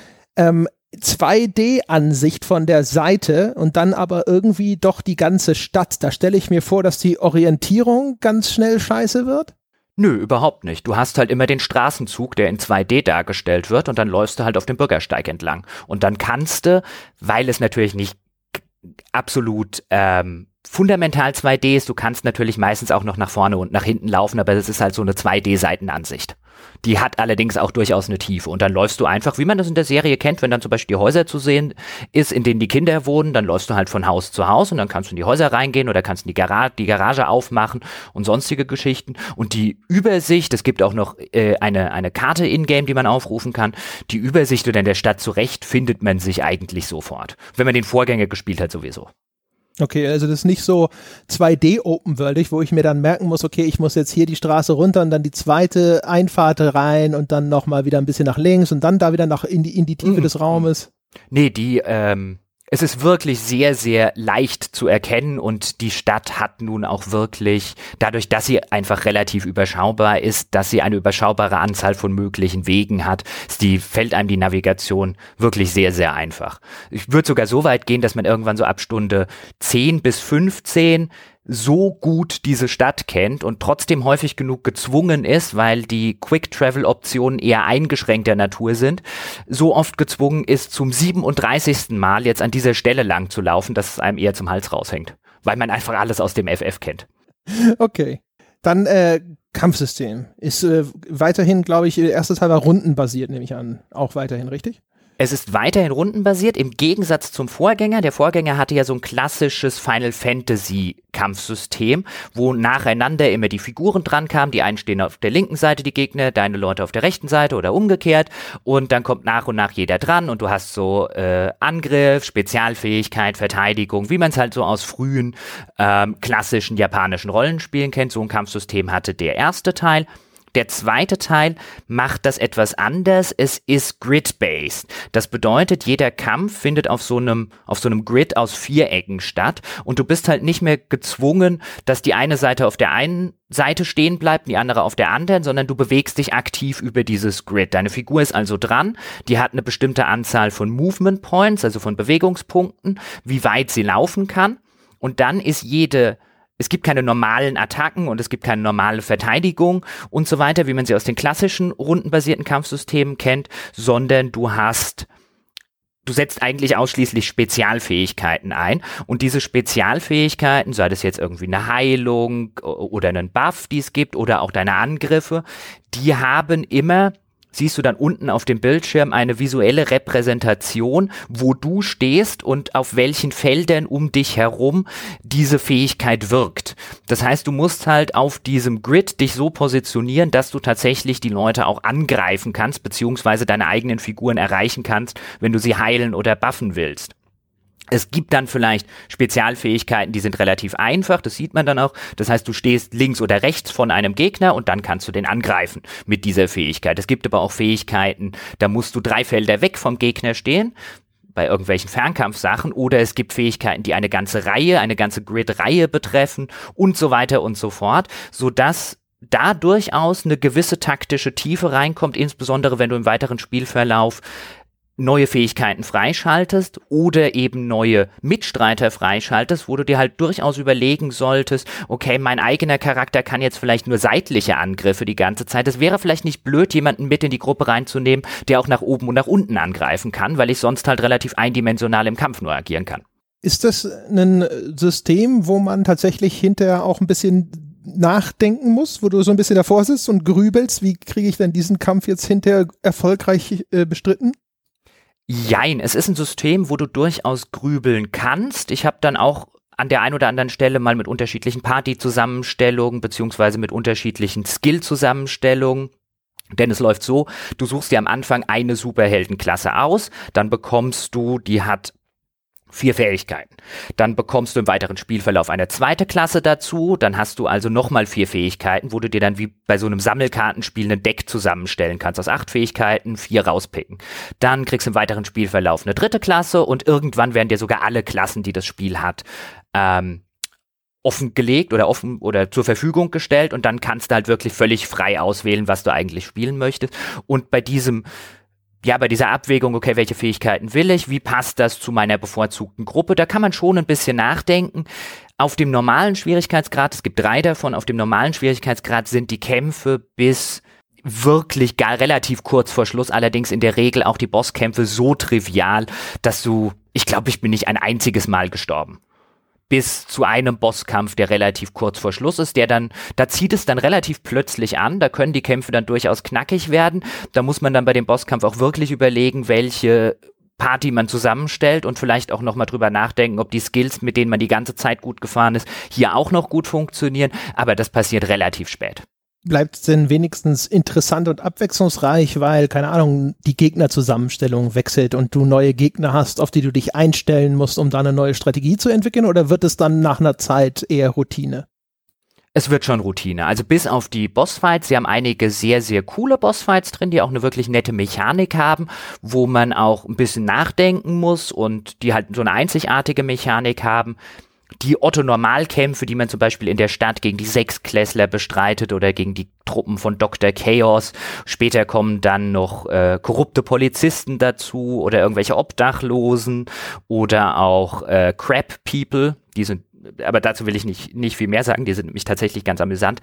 2D-Ansicht von der Seite und dann aber irgendwie doch die ganze Stadt. Da stelle ich mir vor, dass die Orientierung ganz schnell scheiße wird. Nö, überhaupt nicht. Du hast halt immer den Straßenzug, der in 2D dargestellt wird und dann läufst du halt auf dem Bürgersteig entlang. Und dann kannst du, weil es natürlich nicht absolut fundamental 2D ist, du kannst natürlich meistens auch noch nach vorne und nach hinten laufen, aber das ist halt so eine 2D-Seitenansicht. Die hat allerdings auch durchaus eine Tiefe und dann läufst du einfach, wie man das in der Serie kennt, wenn dann zum Beispiel die Häuser zu sehen ist, in denen die Kinder wohnen, dann läufst du halt von Haus zu Haus und dann kannst du in die Häuser reingehen oder kannst in die Garage aufmachen und sonstige Geschichten und die Übersicht, es gibt auch noch eine Karte in-game, die man aufrufen kann, die Übersicht oder in der Stadt zurecht findet man sich eigentlich sofort, wenn man den Vorgänger gespielt hat sowieso. Okay, also das ist nicht so 2D-Open-worldig, wo ich mir dann merken muss, okay, ich muss jetzt hier die Straße runter und dann die zweite Einfahrt rein und dann nochmal wieder ein bisschen nach links und dann da wieder in die Tiefe des Raumes. Nee, es ist wirklich sehr, sehr leicht zu erkennen und die Stadt hat nun auch wirklich, dadurch, dass sie einfach relativ überschaubar ist, dass sie eine überschaubare Anzahl von möglichen Wegen hat, fällt einem die Navigation wirklich sehr, sehr einfach. Ich würde sogar so weit gehen, dass man irgendwann so ab Stunde 10 bis 15 so gut diese Stadt kennt und trotzdem häufig genug gezwungen ist, weil die Quick-Travel-Optionen eher eingeschränkter Natur sind, so oft gezwungen ist, zum 37. Mal jetzt an dieser Stelle lang zu laufen, dass es einem eher zum Hals raushängt, weil man einfach alles aus dem FF kennt. Okay, dann Kampfsystem ist weiterhin, glaube ich, erstes Teil war rundenbasiert, nehme ich an, auch weiterhin, richtig? Es ist weiterhin rundenbasiert, im Gegensatz zum Vorgänger. Der Vorgänger hatte ja so ein klassisches Final Fantasy Kampfsystem, wo nacheinander immer die Figuren dran kamen. Die einen stehen auf der linken Seite, die Gegner, deine Leute auf der rechten Seite oder umgekehrt. Und dann kommt nach und nach jeder dran und du hast so Angriff, Spezialfähigkeit, Verteidigung, wie man es halt so aus frühen klassischen japanischen Rollenspielen kennt. So ein Kampfsystem hatte der erste Teil. Der zweite Teil macht das etwas anders. Es ist grid-based. Das bedeutet, jeder Kampf findet auf so einem Grid aus Vierecken statt und du bist halt nicht mehr gezwungen, dass die eine Seite auf der einen Seite stehen bleibt, die andere auf der anderen, sondern du bewegst dich aktiv über dieses Grid. Deine Figur ist also dran, die hat eine bestimmte Anzahl von Movement Points, also von Bewegungspunkten, wie weit sie laufen kann und dann ist es gibt keine normalen Attacken und es gibt keine normale Verteidigung und so weiter, wie man sie aus den klassischen rundenbasierten Kampfsystemen kennt, sondern du setzt eigentlich ausschließlich Spezialfähigkeiten ein und diese Spezialfähigkeiten, sei das jetzt irgendwie eine Heilung oder einen Buff, die es gibt oder auch deine Angriffe, die haben immer, siehst du dann unten auf dem Bildschirm eine visuelle Repräsentation, wo du stehst und auf welchen Feldern um dich herum diese Fähigkeit wirkt. Das heißt, du musst halt auf diesem Grid dich so positionieren, dass du tatsächlich die Leute auch angreifen kannst, beziehungsweise deine eigenen Figuren erreichen kannst, wenn du sie heilen oder buffen willst. Es gibt dann vielleicht Spezialfähigkeiten, die sind relativ einfach, das sieht man dann auch. Das heißt, du stehst links oder rechts von einem Gegner und dann kannst du den angreifen mit dieser Fähigkeit. Es gibt aber auch Fähigkeiten, da musst du 3 Felder weg vom Gegner stehen, bei irgendwelchen Fernkampfsachen, oder es gibt Fähigkeiten, die eine ganze Grid-Reihe betreffen und so weiter und so fort, sodass da durchaus eine gewisse taktische Tiefe reinkommt, insbesondere wenn du im weiteren Spielverlauf neue Fähigkeiten freischaltest oder eben neue Mitstreiter freischaltest, wo du dir halt durchaus überlegen solltest, okay, mein eigener Charakter kann jetzt vielleicht nur seitliche Angriffe die ganze Zeit. Es wäre vielleicht nicht blöd, jemanden mit in die Gruppe reinzunehmen, der auch nach oben und nach unten angreifen kann, weil ich sonst halt relativ eindimensional im Kampf nur agieren kann. Ist das ein System, wo man tatsächlich hinterher auch ein bisschen nachdenken muss, wo du so ein bisschen davor sitzt und grübelst, wie kriege ich denn diesen Kampf jetzt hinterher erfolgreich bestritten? Jein, es ist ein System, wo du durchaus grübeln kannst. Ich habe dann auch an der einen oder anderen Stelle mal mit unterschiedlichen Party-Zusammenstellungen beziehungsweise mit unterschiedlichen Skill-Zusammenstellungen. Denn es läuft so, du suchst dir am Anfang eine Superheldenklasse aus, dann bekommst du, die hat 4 Fähigkeiten. Dann bekommst du im weiteren Spielverlauf eine zweite Klasse dazu. Dann hast du also nochmal 4 Fähigkeiten, wo du dir dann wie bei so einem Sammelkartenspiel ein Deck zusammenstellen kannst. Aus 8 Fähigkeiten 4 rauspicken. Dann kriegst du im weiteren Spielverlauf eine dritte Klasse und irgendwann werden dir sogar alle Klassen, die das Spiel hat, offengelegt oder zur Verfügung gestellt und dann kannst du halt wirklich völlig frei auswählen, was du eigentlich spielen möchtest. Und bei dieser Abwägung, okay, welche Fähigkeiten will ich, wie passt das zu meiner bevorzugten Gruppe, da kann man schon ein bisschen nachdenken. Auf dem normalen Schwierigkeitsgrad, es gibt 3 davon, auf dem normalen Schwierigkeitsgrad sind die Kämpfe bis wirklich relativ kurz vor Schluss, allerdings in der Regel auch die Bosskämpfe so trivial, dass ich glaube, ich bin nicht ein einziges Mal gestorben. Bis zu einem Bosskampf, der relativ kurz vor Schluss ist, da zieht es dann relativ plötzlich an, da können die Kämpfe dann durchaus knackig werden, da muss man dann bei dem Bosskampf auch wirklich überlegen, welche Party man zusammenstellt und vielleicht auch nochmal drüber nachdenken, ob die Skills, mit denen man die ganze Zeit gut gefahren ist, hier auch noch gut funktionieren, aber das passiert relativ spät. Bleibt es denn wenigstens interessant und abwechslungsreich, weil, keine Ahnung, die Gegnerzusammenstellung wechselt und du neue Gegner hast, auf die du dich einstellen musst, um da eine neue Strategie zu entwickeln, oder wird es dann nach einer Zeit eher Routine? Es wird schon Routine, also bis auf die Bossfights, sie haben einige sehr, sehr coole Bossfights drin, die auch eine wirklich nette Mechanik haben, wo man auch ein bisschen nachdenken muss und die halt so eine einzigartige Mechanik haben. Die Otto-Normalkämpfe, die man zum Beispiel in der Stadt gegen die Sechsklässler bestreitet oder gegen die Truppen von Dr. Chaos. Später kommen dann noch korrupte Polizisten dazu oder irgendwelche Obdachlosen oder auch Crab People. Aber dazu will ich nicht viel mehr sagen, die sind nämlich tatsächlich ganz amüsant.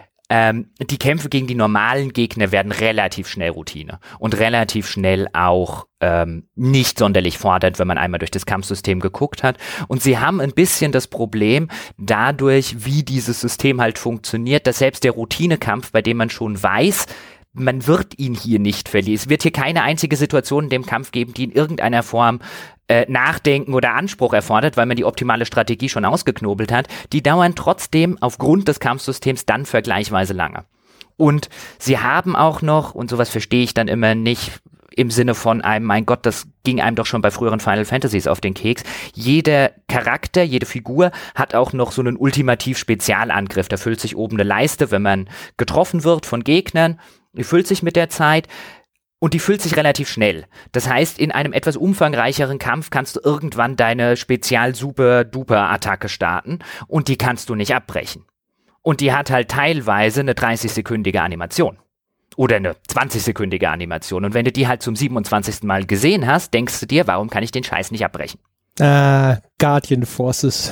Die Kämpfe gegen die normalen Gegner werden relativ schnell Routine und relativ schnell auch nicht sonderlich fordernd, wenn man einmal durch das Kampfsystem geguckt hat. Und sie haben ein bisschen das Problem dadurch, wie dieses System halt funktioniert, dass selbst der Routinekampf, bei dem man schon weiß, man wird ihn hier nicht verlieren. Es wird hier keine einzige Situation in dem Kampf geben, die in irgendeiner Form Nachdenken oder Anspruch erfordert, weil man die optimale Strategie schon ausgeknobelt hat. Die dauern trotzdem aufgrund des Kampfsystems dann vergleichsweise lange. Und sie haben auch noch, und sowas verstehe ich dann immer nicht im Sinne von einem, mein Gott, das ging einem doch schon bei früheren Final Fantasies auf den Keks. Jeder Charakter, jede Figur hat auch noch so einen ultimativ Spezialangriff. Da füllt sich oben eine Leiste, wenn man getroffen wird von Gegnern. Die füllt sich mit der Zeit. Und die füllt sich relativ schnell. Das heißt, in einem etwas umfangreicheren Kampf kannst du irgendwann deine Spezial-Super-Duper-Attacke starten und die kannst du nicht abbrechen. Und die hat halt teilweise eine 30-sekündige Animation. Oder eine 20-sekündige Animation. Und wenn du die halt zum 27. Mal gesehen hast, denkst du dir, warum kann ich den Scheiß nicht abbrechen? Guardian Forces.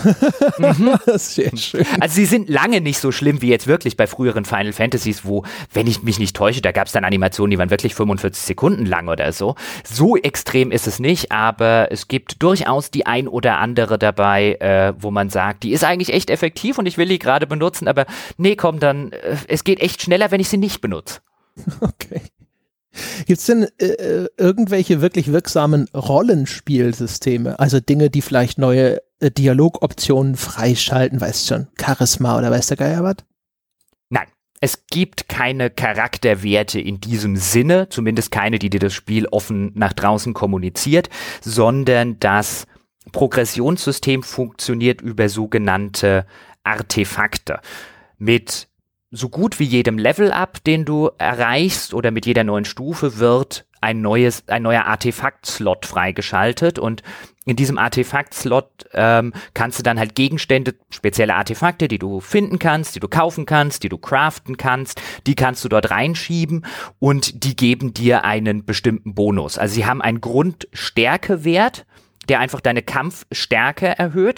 Das ist sehr schön. Also sie sind lange nicht so schlimm wie jetzt wirklich bei früheren Final Fantasies, wo, wenn ich mich nicht täusche, da gab es dann Animationen, die waren wirklich 45 Sekunden lang oder so. So extrem ist es nicht, aber es gibt durchaus die ein oder andere dabei, wo man sagt, die ist eigentlich echt effektiv und ich will die gerade benutzen, aber nee, komm dann, es geht echt schneller, wenn ich sie nicht benutze. Okay. Gibt es denn irgendwelche wirklich wirksamen Rollenspielsysteme? Also Dinge, die vielleicht neue Dialogoptionen freischalten, weißt schon, Charisma oder weiß der Geier was? Nein, es gibt keine Charakterwerte in diesem Sinne, zumindest keine, die dir das Spiel offen nach draußen kommuniziert, sondern das Progressionssystem funktioniert über sogenannte Artefakte. Mit so gut wie jedem Level-Up, den du erreichst oder mit jeder neuen Stufe wird ein neuer Artefakt-Slot freigeschaltet und in diesem Artefakt-Slot kannst du dann halt Gegenstände, spezielle Artefakte, die du finden kannst, die du kaufen kannst, die du craften kannst, die kannst du dort reinschieben und die geben dir einen bestimmten Bonus. Also sie haben einen Grundstärkewert, der einfach deine Kampfstärke erhöht,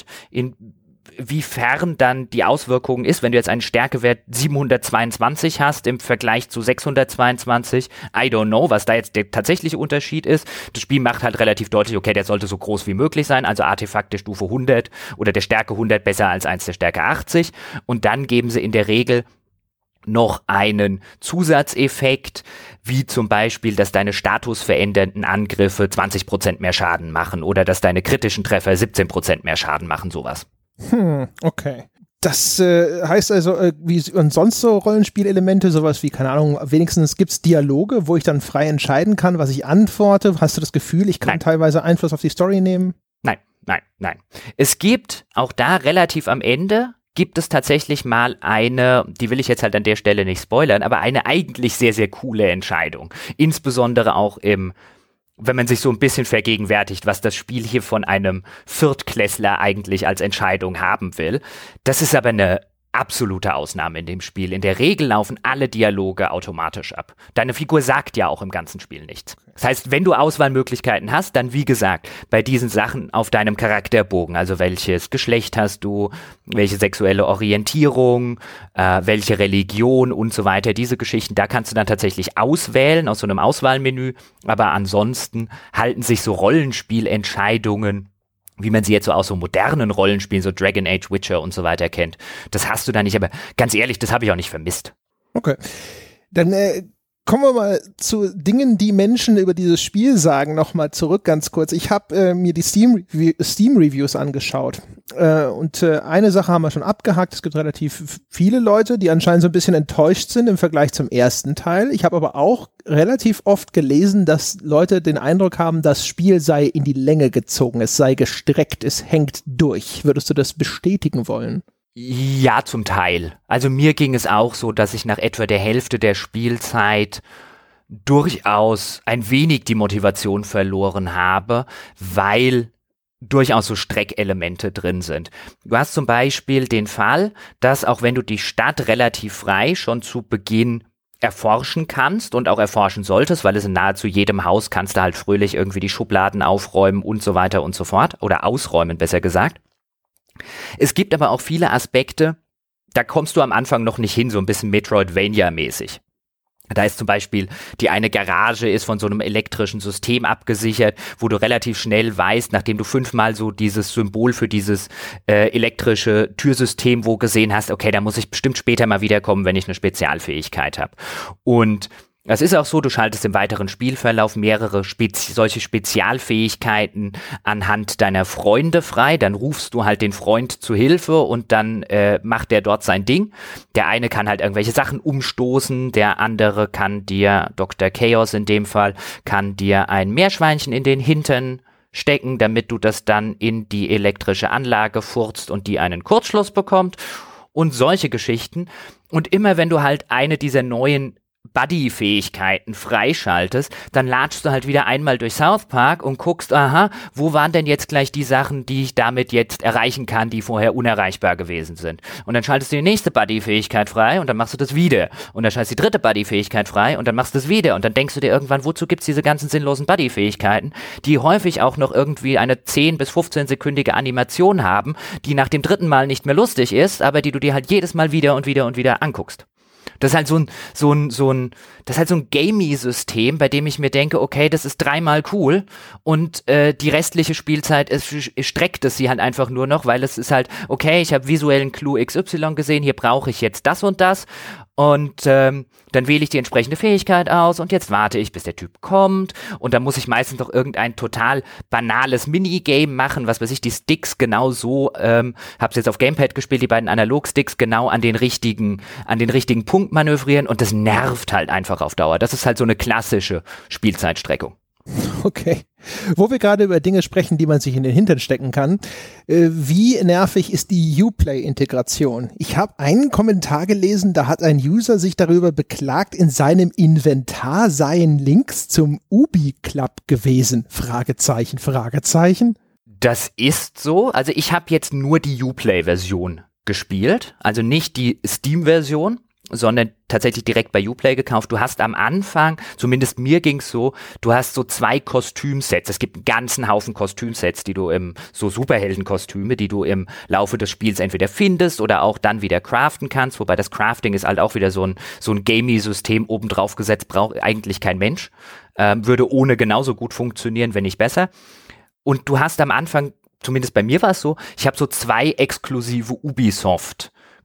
inwiefern dann die Auswirkung ist, wenn du jetzt einen Stärkewert 722 hast im Vergleich zu 622, I don't know, was da jetzt der tatsächliche Unterschied ist. Das Spiel macht halt relativ deutlich, okay, der sollte so groß wie möglich sein, also Artefakt der Stufe 100 oder der Stärke 100 besser als eins der Stärke 80 und dann geben sie in der Regel noch einen Zusatzeffekt, wie zum Beispiel, dass deine statusverändernden Angriffe 20% mehr Schaden machen oder dass deine kritischen Treffer 17% mehr Schaden machen, sowas. Okay. Das heißt also, wie und sonst so Rollenspielelemente, sowas wie, keine Ahnung, wenigstens gibt es Dialoge, wo ich dann frei entscheiden kann, was ich antworte. Hast du das Gefühl, ich kann teilweise Einfluss auf die Story nehmen? Nein. Nein. Es gibt auch da relativ am Ende gibt es tatsächlich mal eine, die will ich jetzt halt an der Stelle nicht spoilern, aber eine eigentlich sehr, sehr coole Entscheidung. Insbesondere auch wenn man sich so ein bisschen vergegenwärtigt, was das Spiel hier von einem Viertklässler eigentlich als Entscheidung haben will. Das ist aber eine absolute Ausnahme in dem Spiel. In der Regel laufen alle Dialoge automatisch ab. Deine Figur sagt ja auch im ganzen Spiel nichts. Das heißt, wenn du Auswahlmöglichkeiten hast, dann wie gesagt, bei diesen Sachen auf deinem Charakterbogen, also welches Geschlecht hast du, welche sexuelle Orientierung, welche Religion und so weiter, diese Geschichten, da kannst du dann tatsächlich auswählen aus so einem Auswahlmenü, aber ansonsten halten sich so Rollenspielentscheidungen, wie man sie jetzt so aus so modernen Rollenspielen, so Dragon Age, Witcher und so weiter kennt. Das hast du da nicht, aber ganz ehrlich, das habe ich auch nicht vermisst. Okay, dann kommen wir mal zu Dingen, die Menschen über dieses Spiel sagen, nochmal zurück ganz kurz. Ich habe mir die Steam-Reviews angeschaut und eine Sache haben wir schon abgehakt. Es gibt relativ viele Leute, die anscheinend so ein bisschen enttäuscht sind im Vergleich zum ersten Teil. Ich habe aber auch relativ oft gelesen, dass Leute den Eindruck haben, das Spiel sei in die Länge gezogen, es sei gestreckt, es hängt durch. Würdest du das bestätigen wollen? Ja, zum Teil. Also mir ging es auch so, dass ich nach etwa der Hälfte der Spielzeit durchaus ein wenig die Motivation verloren habe, weil durchaus so Streckelemente drin sind. Du hast zum Beispiel den Fall, dass auch wenn du die Stadt relativ frei schon zu Beginn erforschen kannst und auch erforschen solltest, weil es in nahezu jedem Haus kannst du halt fröhlich irgendwie die Schubladen aufräumen und so weiter und so fort, oder ausräumen, besser gesagt. Es gibt aber auch viele Aspekte, da kommst du am Anfang noch nicht hin, so ein bisschen Metroidvania-mäßig. Da ist zum Beispiel, die eine Garage ist von so einem elektrischen System abgesichert, wo du relativ schnell weißt, nachdem du 5-mal so dieses Symbol für dieses elektrische Türsystem wo gesehen hast, okay, da muss ich bestimmt später mal wiederkommen, wenn ich eine Spezialfähigkeit habe. Und es ist auch so, du schaltest im weiteren Spielverlauf mehrere solche Spezialfähigkeiten anhand deiner Freunde frei. Dann rufst du halt den Freund zu Hilfe und dann macht der dort sein Ding. Der eine kann halt irgendwelche Sachen umstoßen, der andere kann dir, Dr. Chaos in dem Fall, kann dir ein Meerschweinchen in den Hintern stecken, damit du das dann in die elektrische Anlage furzt und die einen Kurzschluss bekommt und solche Geschichten. Und immer wenn du halt eine dieser neuen Buddy-Fähigkeiten freischaltest, dann latschst du halt wieder einmal durch South Park und guckst, aha, wo waren denn jetzt gleich die Sachen, die ich damit jetzt erreichen kann, die vorher unerreichbar gewesen sind. Und dann schaltest du die nächste Buddy-Fähigkeit frei und dann machst du das wieder. Und dann schaltest du die dritte Buddy-Fähigkeit frei und dann machst du das wieder. Und dann denkst du dir irgendwann, wozu gibt's diese ganzen sinnlosen Buddy-Fähigkeiten, die häufig auch noch irgendwie eine 10- bis 15-sekündige Animation haben, die nach dem dritten Mal nicht mehr lustig ist, aber die du dir halt jedes Mal wieder und wieder und wieder anguckst. Das ist halt so ein Gamey-System, bei dem ich mir denke, okay, das ist 3-mal cool und die restliche Spielzeit streckt es sie halt einfach nur noch, weil es ist halt, okay, ich habe visuellen Clou XY gesehen, hier brauche ich jetzt das und das und dann wähle ich die entsprechende Fähigkeit aus und jetzt warte ich, bis der Typ kommt und dann muss ich meistens noch irgendein total banales Minigame machen, was weiß ich, die Sticks genau so, hab's jetzt auf Gamepad gespielt, die beiden Analog-Sticks genau an den richtigen Punkt manövrieren und das nervt halt einfach auf Dauer. Das ist halt so eine klassische Spielzeitstreckung. Okay. Wo wir gerade über Dinge sprechen, die man sich in den Hintern stecken kann, wie nervig ist die Uplay-Integration? Ich habe einen Kommentar gelesen, da hat ein User sich darüber beklagt, in seinem Inventar seien Links zum Ubi-Club gewesen. Fragezeichen, Fragezeichen. Das ist so. Also ich habe jetzt nur die Uplay-Version gespielt, also nicht die Steam-Version, sondern tatsächlich direkt bei Uplay gekauft. Du hast am Anfang, zumindest mir ging's so, du hast so 2 Kostümsets. Es gibt einen ganzen Haufen Kostümsets, die du so Superheldenkostüme, die du im Laufe des Spiels entweder findest oder auch dann wieder craften kannst, wobei das Crafting ist halt auch wieder so ein Gamey-System obendrauf gesetzt, braucht eigentlich kein Mensch. Würde ohne genauso gut funktionieren, wenn nicht besser. Und du hast am Anfang, zumindest bei mir war es so, ich habe so 2 exklusive Ubisoft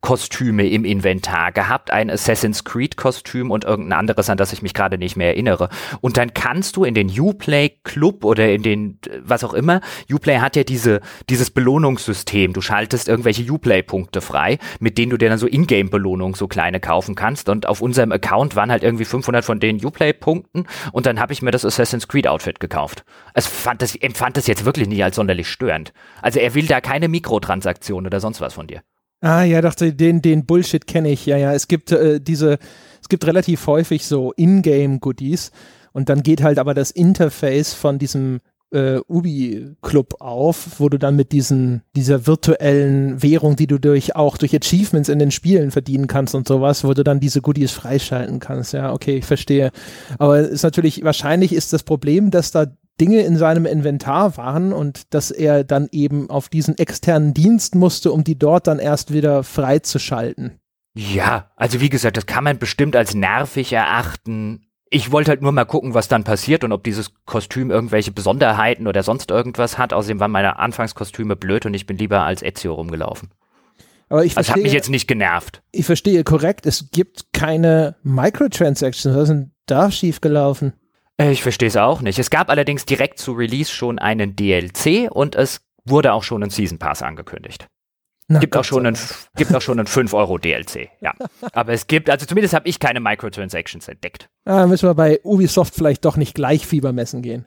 Kostüme im Inventar gehabt, ein Assassin's Creed Kostüm und irgendein anderes, an das ich mich gerade nicht mehr erinnere. Und dann kannst du in den Uplay Club oder in den, was auch immer, Uplay hat ja dieses Belohnungssystem. Du schaltest irgendwelche Uplay-Punkte frei, mit denen du dir dann so Ingame-Belohnungen so kleine kaufen kannst. Und auf unserem Account waren halt irgendwie 500 von den Uplay-Punkten und dann habe ich mir das Assassin's Creed Outfit gekauft. Empfand das jetzt wirklich nicht als sonderlich störend. Also er will da keine Mikrotransaktion oder sonst was von dir. Ah ja, dachte, den Bullshit kenne ich. Ja, es gibt es gibt relativ häufig so Ingame-Goodies und dann geht halt aber das Interface von diesem Ubi-Club auf, wo du dann mit dieser virtuellen Währung, die du auch durch Achievements in den Spielen verdienen kannst und sowas, wo du dann diese Goodies freischalten kannst. Ja, okay, ich verstehe. Aber es ist natürlich, wahrscheinlich ist das Problem, dass da Dinge in seinem Inventar waren und dass er dann eben auf diesen externen Dienst musste, um die dort dann erst wieder freizuschalten. Ja, also wie gesagt, das kann man bestimmt als nervig erachten. Ich wollte halt nur mal gucken, was dann passiert und ob dieses Kostüm irgendwelche Besonderheiten oder sonst irgendwas hat. Außerdem waren meine Anfangskostüme blöd und ich bin lieber als Ezio rumgelaufen. Aber ich das verstehe, hat mich jetzt nicht genervt. Ich verstehe korrekt, es gibt keine Microtransactions. Was ist denn da schiefgelaufen? Ich verstehe es auch nicht. Es gab allerdings direkt zu Release schon einen DLC und es wurde auch schon ein Season Pass angekündigt. Gibt auch schon einen 5€ DLC, ja. Aber es gibt, also zumindest habe ich keine Microtransactions entdeckt. Müssen wir bei Ubisoft vielleicht doch nicht gleich Fieber messen gehen.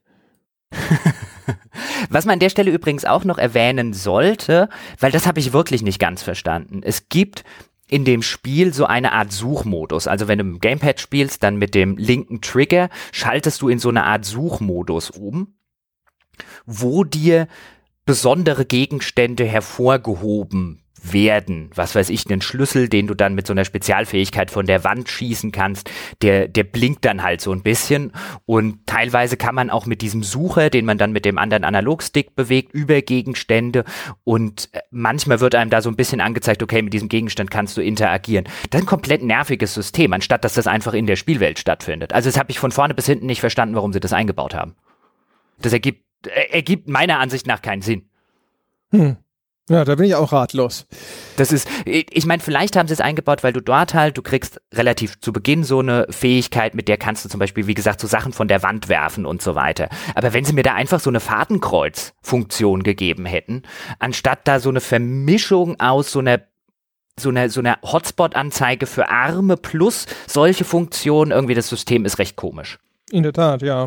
Was man an der Stelle übrigens auch noch erwähnen sollte, weil das habe ich wirklich nicht ganz verstanden. Es gibt in dem Spiel so eine Art Suchmodus. Also wenn du im Gamepad spielst, dann mit dem linken Trigger schaltest du in so eine Art Suchmodus um, wo dir besondere Gegenstände hervorgehoben werden. Was weiß ich, einen Schlüssel, den du dann mit so einer Spezialfähigkeit von der Wand schießen kannst, der blinkt dann halt so ein bisschen und teilweise kann man auch mit diesem Sucher, den man dann mit dem anderen Analogstick bewegt, über Gegenstände und manchmal wird einem da so ein bisschen angezeigt, okay, mit diesem Gegenstand kannst du interagieren. Das ist ein komplett nerviges System, anstatt dass das einfach in der Spielwelt stattfindet. Also das habe ich von vorne bis hinten nicht verstanden, warum sie das eingebaut haben. Das ergibt meiner Ansicht nach keinen Sinn. Ja, da bin ich auch ratlos. Das ist, ich meine, vielleicht haben sie es eingebaut, weil du dort halt, du kriegst relativ zu Beginn so eine Fähigkeit, mit der kannst du zum Beispiel, wie gesagt, so Sachen von der Wand werfen und so weiter. Aber wenn sie mir da einfach so eine Fadenkreuz-Funktion gegeben hätten, anstatt da so eine Vermischung aus so einer Hotspot-Anzeige für Arme plus solche Funktionen, irgendwie das System ist recht komisch. In der Tat, ja.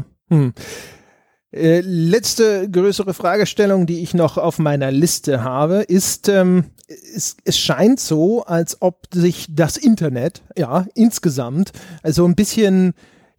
Letzte größere Fragestellung, die ich noch auf meiner Liste habe, ist, es scheint so, als ob sich das Internet, ja, insgesamt, also ein bisschen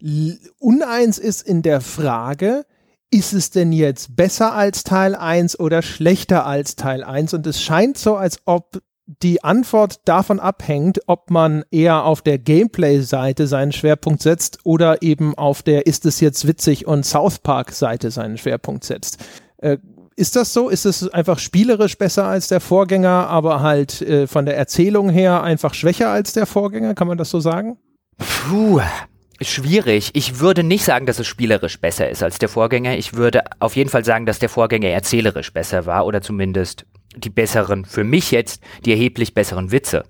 uneins ist in der Frage, ist es denn jetzt besser als Teil 1 oder schlechter als Teil 1? Und es scheint so, als ob die Antwort davon abhängt, ob man eher auf der Gameplay-Seite seinen Schwerpunkt setzt oder eben auf der ist es jetzt witzig und South Park-Seite seinen Schwerpunkt setzt. Ist das so? Ist es einfach spielerisch besser als der Vorgänger, aber halt von der Erzählung her einfach schwächer als der Vorgänger? Kann man das so sagen? Puh, schwierig. Ich würde nicht sagen, dass es spielerisch besser ist als der Vorgänger. Ich würde auf jeden Fall sagen, dass der Vorgänger erzählerisch besser war oder zumindest die besseren, für mich jetzt, die erheblich besseren Witze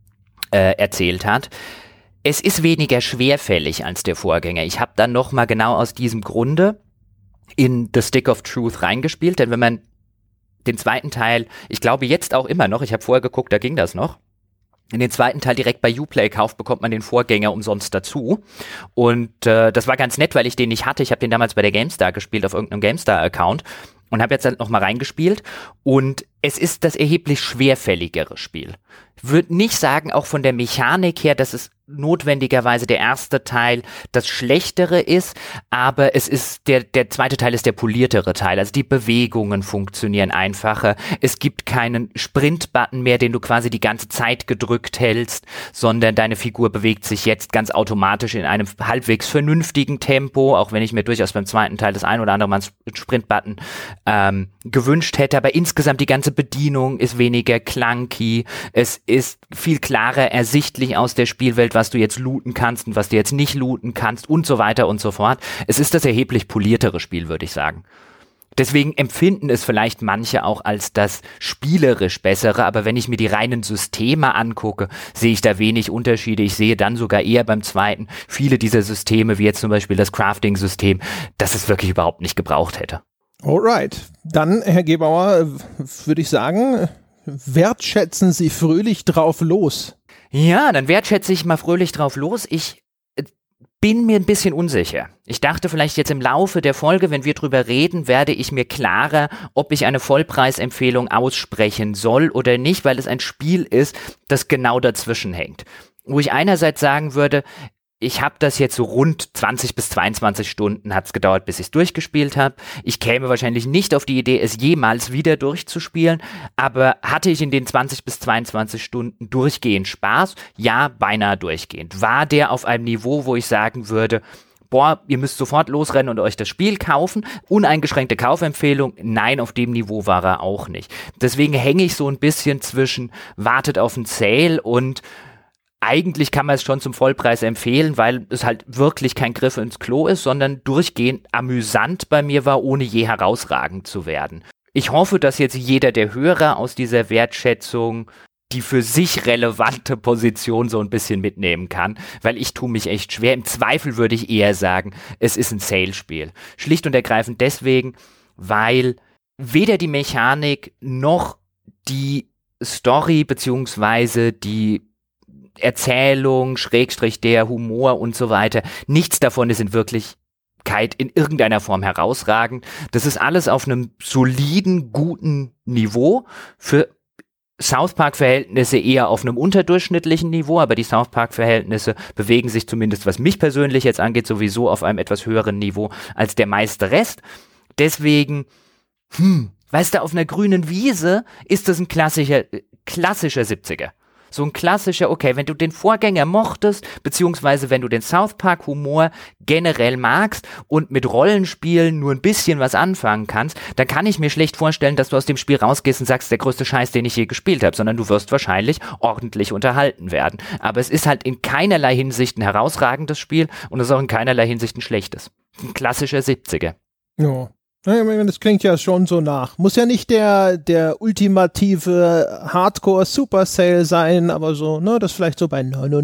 erzählt hat. Es ist weniger schwerfällig als der Vorgänger. Ich habe dann nochmal genau aus diesem Grunde in The Stick of Truth reingespielt, denn wenn man den zweiten Teil, ich glaube jetzt auch immer noch, ich habe vorher geguckt, da ging das noch, in den zweiten Teil direkt bei Uplay kauft, bekommt man den Vorgänger umsonst dazu. Und das war ganz nett, weil ich den nicht hatte. Ich habe den damals bei der GameStar gespielt, auf irgendeinem GameStar-Account. Und habe jetzt halt nochmal reingespielt und es ist das erheblich schwerfälligere Spiel. Ich würde nicht sagen, auch von der Mechanik her, dass es notwendigerweise der erste Teil das schlechtere ist, aber es ist der zweite Teil ist der poliertere Teil. Also die Bewegungen funktionieren einfacher. Es gibt keinen Sprint-Button mehr, den du quasi die ganze Zeit gedrückt hältst, sondern deine Figur bewegt sich jetzt ganz automatisch in einem halbwegs vernünftigen Tempo, auch wenn ich mir durchaus beim zweiten Teil das ein oder andere Mal einen Sprint-Button gewünscht hätte. Aber insgesamt die ganze Bedienung ist weniger clunky. Es ist viel klarer ersichtlich aus der Spielwelt, was du jetzt looten kannst und was du jetzt nicht looten kannst und so weiter und so fort. Es ist das erheblich poliertere Spiel, würde ich sagen. Deswegen empfinden es vielleicht manche auch als das spielerisch Bessere, aber wenn ich mir die reinen Systeme angucke, sehe ich da wenig Unterschiede. Ich sehe dann sogar eher beim zweiten viele dieser Systeme, wie jetzt zum Beispiel das Crafting-System, dass es wirklich überhaupt nicht gebraucht hätte. Alright, dann, Herr Gebauer, würde ich sagen, wertschätzen Sie fröhlich drauf los. Ja, dann wertschätze ich mal fröhlich drauf los. Ich bin mir ein bisschen unsicher. Ich dachte vielleicht jetzt im Laufe der Folge, wenn wir drüber reden, werde ich mir klarer, ob ich eine Vollpreisempfehlung aussprechen soll oder nicht, weil es ein Spiel ist, das genau dazwischen hängt. Wo ich einerseits sagen würde, ich habe das jetzt so rund 20 bis 22 Stunden hat es gedauert, bis ich es durchgespielt habe. Ich käme wahrscheinlich nicht auf die Idee, es jemals wieder durchzuspielen, aber hatte ich in den 20 bis 22 Stunden durchgehend Spaß? Ja, beinahe durchgehend. War der auf einem Niveau, wo ich sagen würde, boah, ihr müsst sofort losrennen und euch das Spiel kaufen? Uneingeschränkte Kaufempfehlung? Nein, auf dem Niveau war er auch nicht. Deswegen hänge ich so ein bisschen zwischen wartet auf einen Sale und eigentlich kann man es schon zum Vollpreis empfehlen, weil es halt wirklich kein Griff ins Klo ist, sondern durchgehend amüsant bei mir war, ohne je herausragend zu werden. Ich hoffe, dass jetzt jeder der Hörer aus dieser Wertschätzung die für sich relevante Position so ein bisschen mitnehmen kann, weil ich tue mich echt schwer. Im Zweifel würde ich eher sagen, es ist ein Sale-Spiel. Schlicht und ergreifend deswegen, weil weder die Mechanik noch die Story beziehungsweise die Erzählung, Schrägstrich der Humor und so weiter, nichts davon ist in Wirklichkeit in irgendeiner Form herausragend. Das ist alles auf einem soliden, guten Niveau. Für South Park-Verhältnisse eher auf einem unterdurchschnittlichen Niveau, aber die South Park-Verhältnisse bewegen sich zumindest, was mich persönlich jetzt angeht, sowieso auf einem etwas höheren Niveau als der meiste Rest. Deswegen, weißt du, auf einer grünen Wiese ist das ein klassischer 70er. So ein klassischer, okay, wenn du den Vorgänger mochtest, beziehungsweise wenn du den South Park Humor generell magst und mit Rollenspielen nur ein bisschen was anfangen kannst, dann kann ich mir schlecht vorstellen, dass du aus dem Spiel rausgehst und sagst, der größte Scheiß, den ich je gespielt habe, sondern du wirst wahrscheinlich ordentlich unterhalten werden. Aber es ist halt in keinerlei Hinsicht ein herausragendes Spiel und es ist auch in keinerlei Hinsicht ein schlechtes. Ein klassischer 70er. Ja. Das klingt ja schon so nach. Muss ja nicht der ultimative Hardcore-Super-Sale sein, aber so, ne, das vielleicht so bei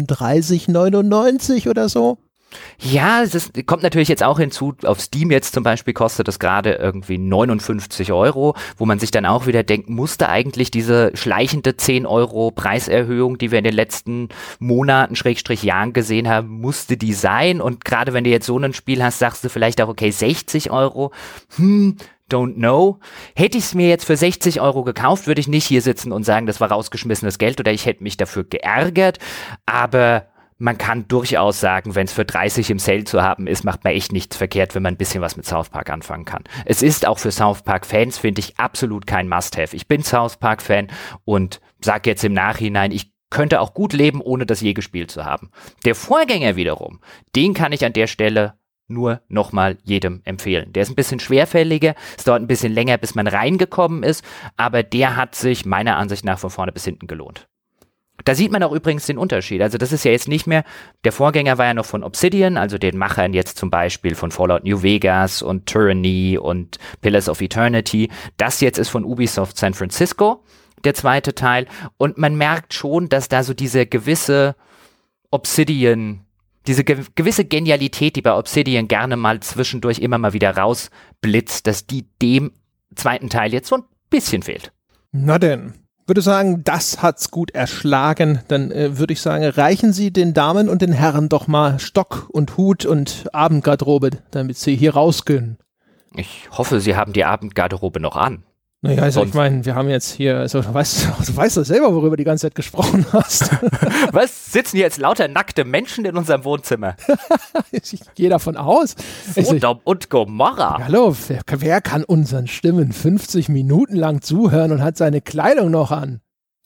39,99 oder so. Ja, das kommt natürlich jetzt auch hinzu, auf Steam jetzt zum Beispiel kostet das gerade irgendwie 59 €, wo man sich dann auch wieder denkt, musste eigentlich diese schleichende 10 € Preiserhöhung, die wir in den letzten Monaten, Jahren gesehen haben, musste die sein? Und gerade wenn du jetzt so ein Spiel hast, sagst du vielleicht auch, okay, 60 €, don't know. Hätte ich es mir jetzt für 60 € gekauft, würde ich nicht hier sitzen und sagen, das war rausgeschmissenes Geld oder ich hätte mich dafür geärgert, aber man kann durchaus sagen, wenn es für 30 im Sale zu haben ist, macht man echt nichts verkehrt, wenn man ein bisschen was mit South Park anfangen kann. Es ist auch für South Park-Fans, finde ich, absolut kein Must-Have. Ich bin South Park-Fan und sage jetzt im Nachhinein, ich könnte auch gut leben, ohne das je gespielt zu haben. Der Vorgänger wiederum, den kann ich an der Stelle nur nochmal jedem empfehlen. Der ist ein bisschen schwerfälliger, es dauert ein bisschen länger, bis man reingekommen ist, aber der hat sich meiner Ansicht nach von vorne bis hinten gelohnt. Da sieht man auch übrigens den Unterschied. Also das ist ja jetzt nicht mehr, der Vorgänger war ja noch von Obsidian, also den Machern jetzt zum Beispiel von Fallout New Vegas und Tyranny und Pillars of Eternity. Das jetzt ist von Ubisoft San Francisco, der zweite Teil. Und man merkt schon, dass da so diese gewisse Obsidian, diese gewisse Genialität, die bei Obsidian gerne mal zwischendurch immer mal wieder rausblitzt, dass die dem zweiten Teil jetzt so ein bisschen fehlt. Na denn. Würde sagen, das hat's gut erschlagen. Dann würde ich sagen, reichen Sie den Damen und den Herren doch mal Stock und Hut und Abendgarderobe, damit sie hier rausgehen. Ich hoffe, Sie haben die Abendgarderobe noch an. Naja, also ich meine, wir haben jetzt hier, also du weißt doch selber, worüber du die ganze Zeit gesprochen hast. Was? Sitzen hier jetzt lauter nackte Menschen in unserem Wohnzimmer? Ich gehe davon aus. Sodom und Gomorra. Hallo, wer kann unseren Stimmen 50 Minuten lang zuhören und hat seine Kleidung noch an?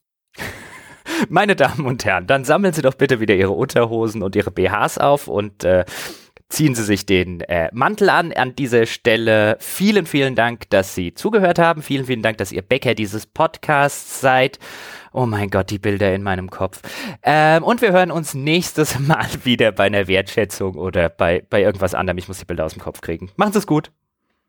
Meine Damen und Herren, dann sammeln Sie doch bitte wieder Ihre Unterhosen und Ihre BHs auf und ziehen Sie sich den Mantel an dieser Stelle. Vielen, vielen Dank, dass Sie zugehört haben. Vielen, vielen Dank, dass ihr Bäcker dieses Podcasts seid. Oh mein Gott, die Bilder in meinem Kopf. Und wir hören uns nächstes Mal wieder bei einer Wertschätzung oder bei irgendwas anderem. Ich muss die Bilder aus dem Kopf kriegen. Macht es gut.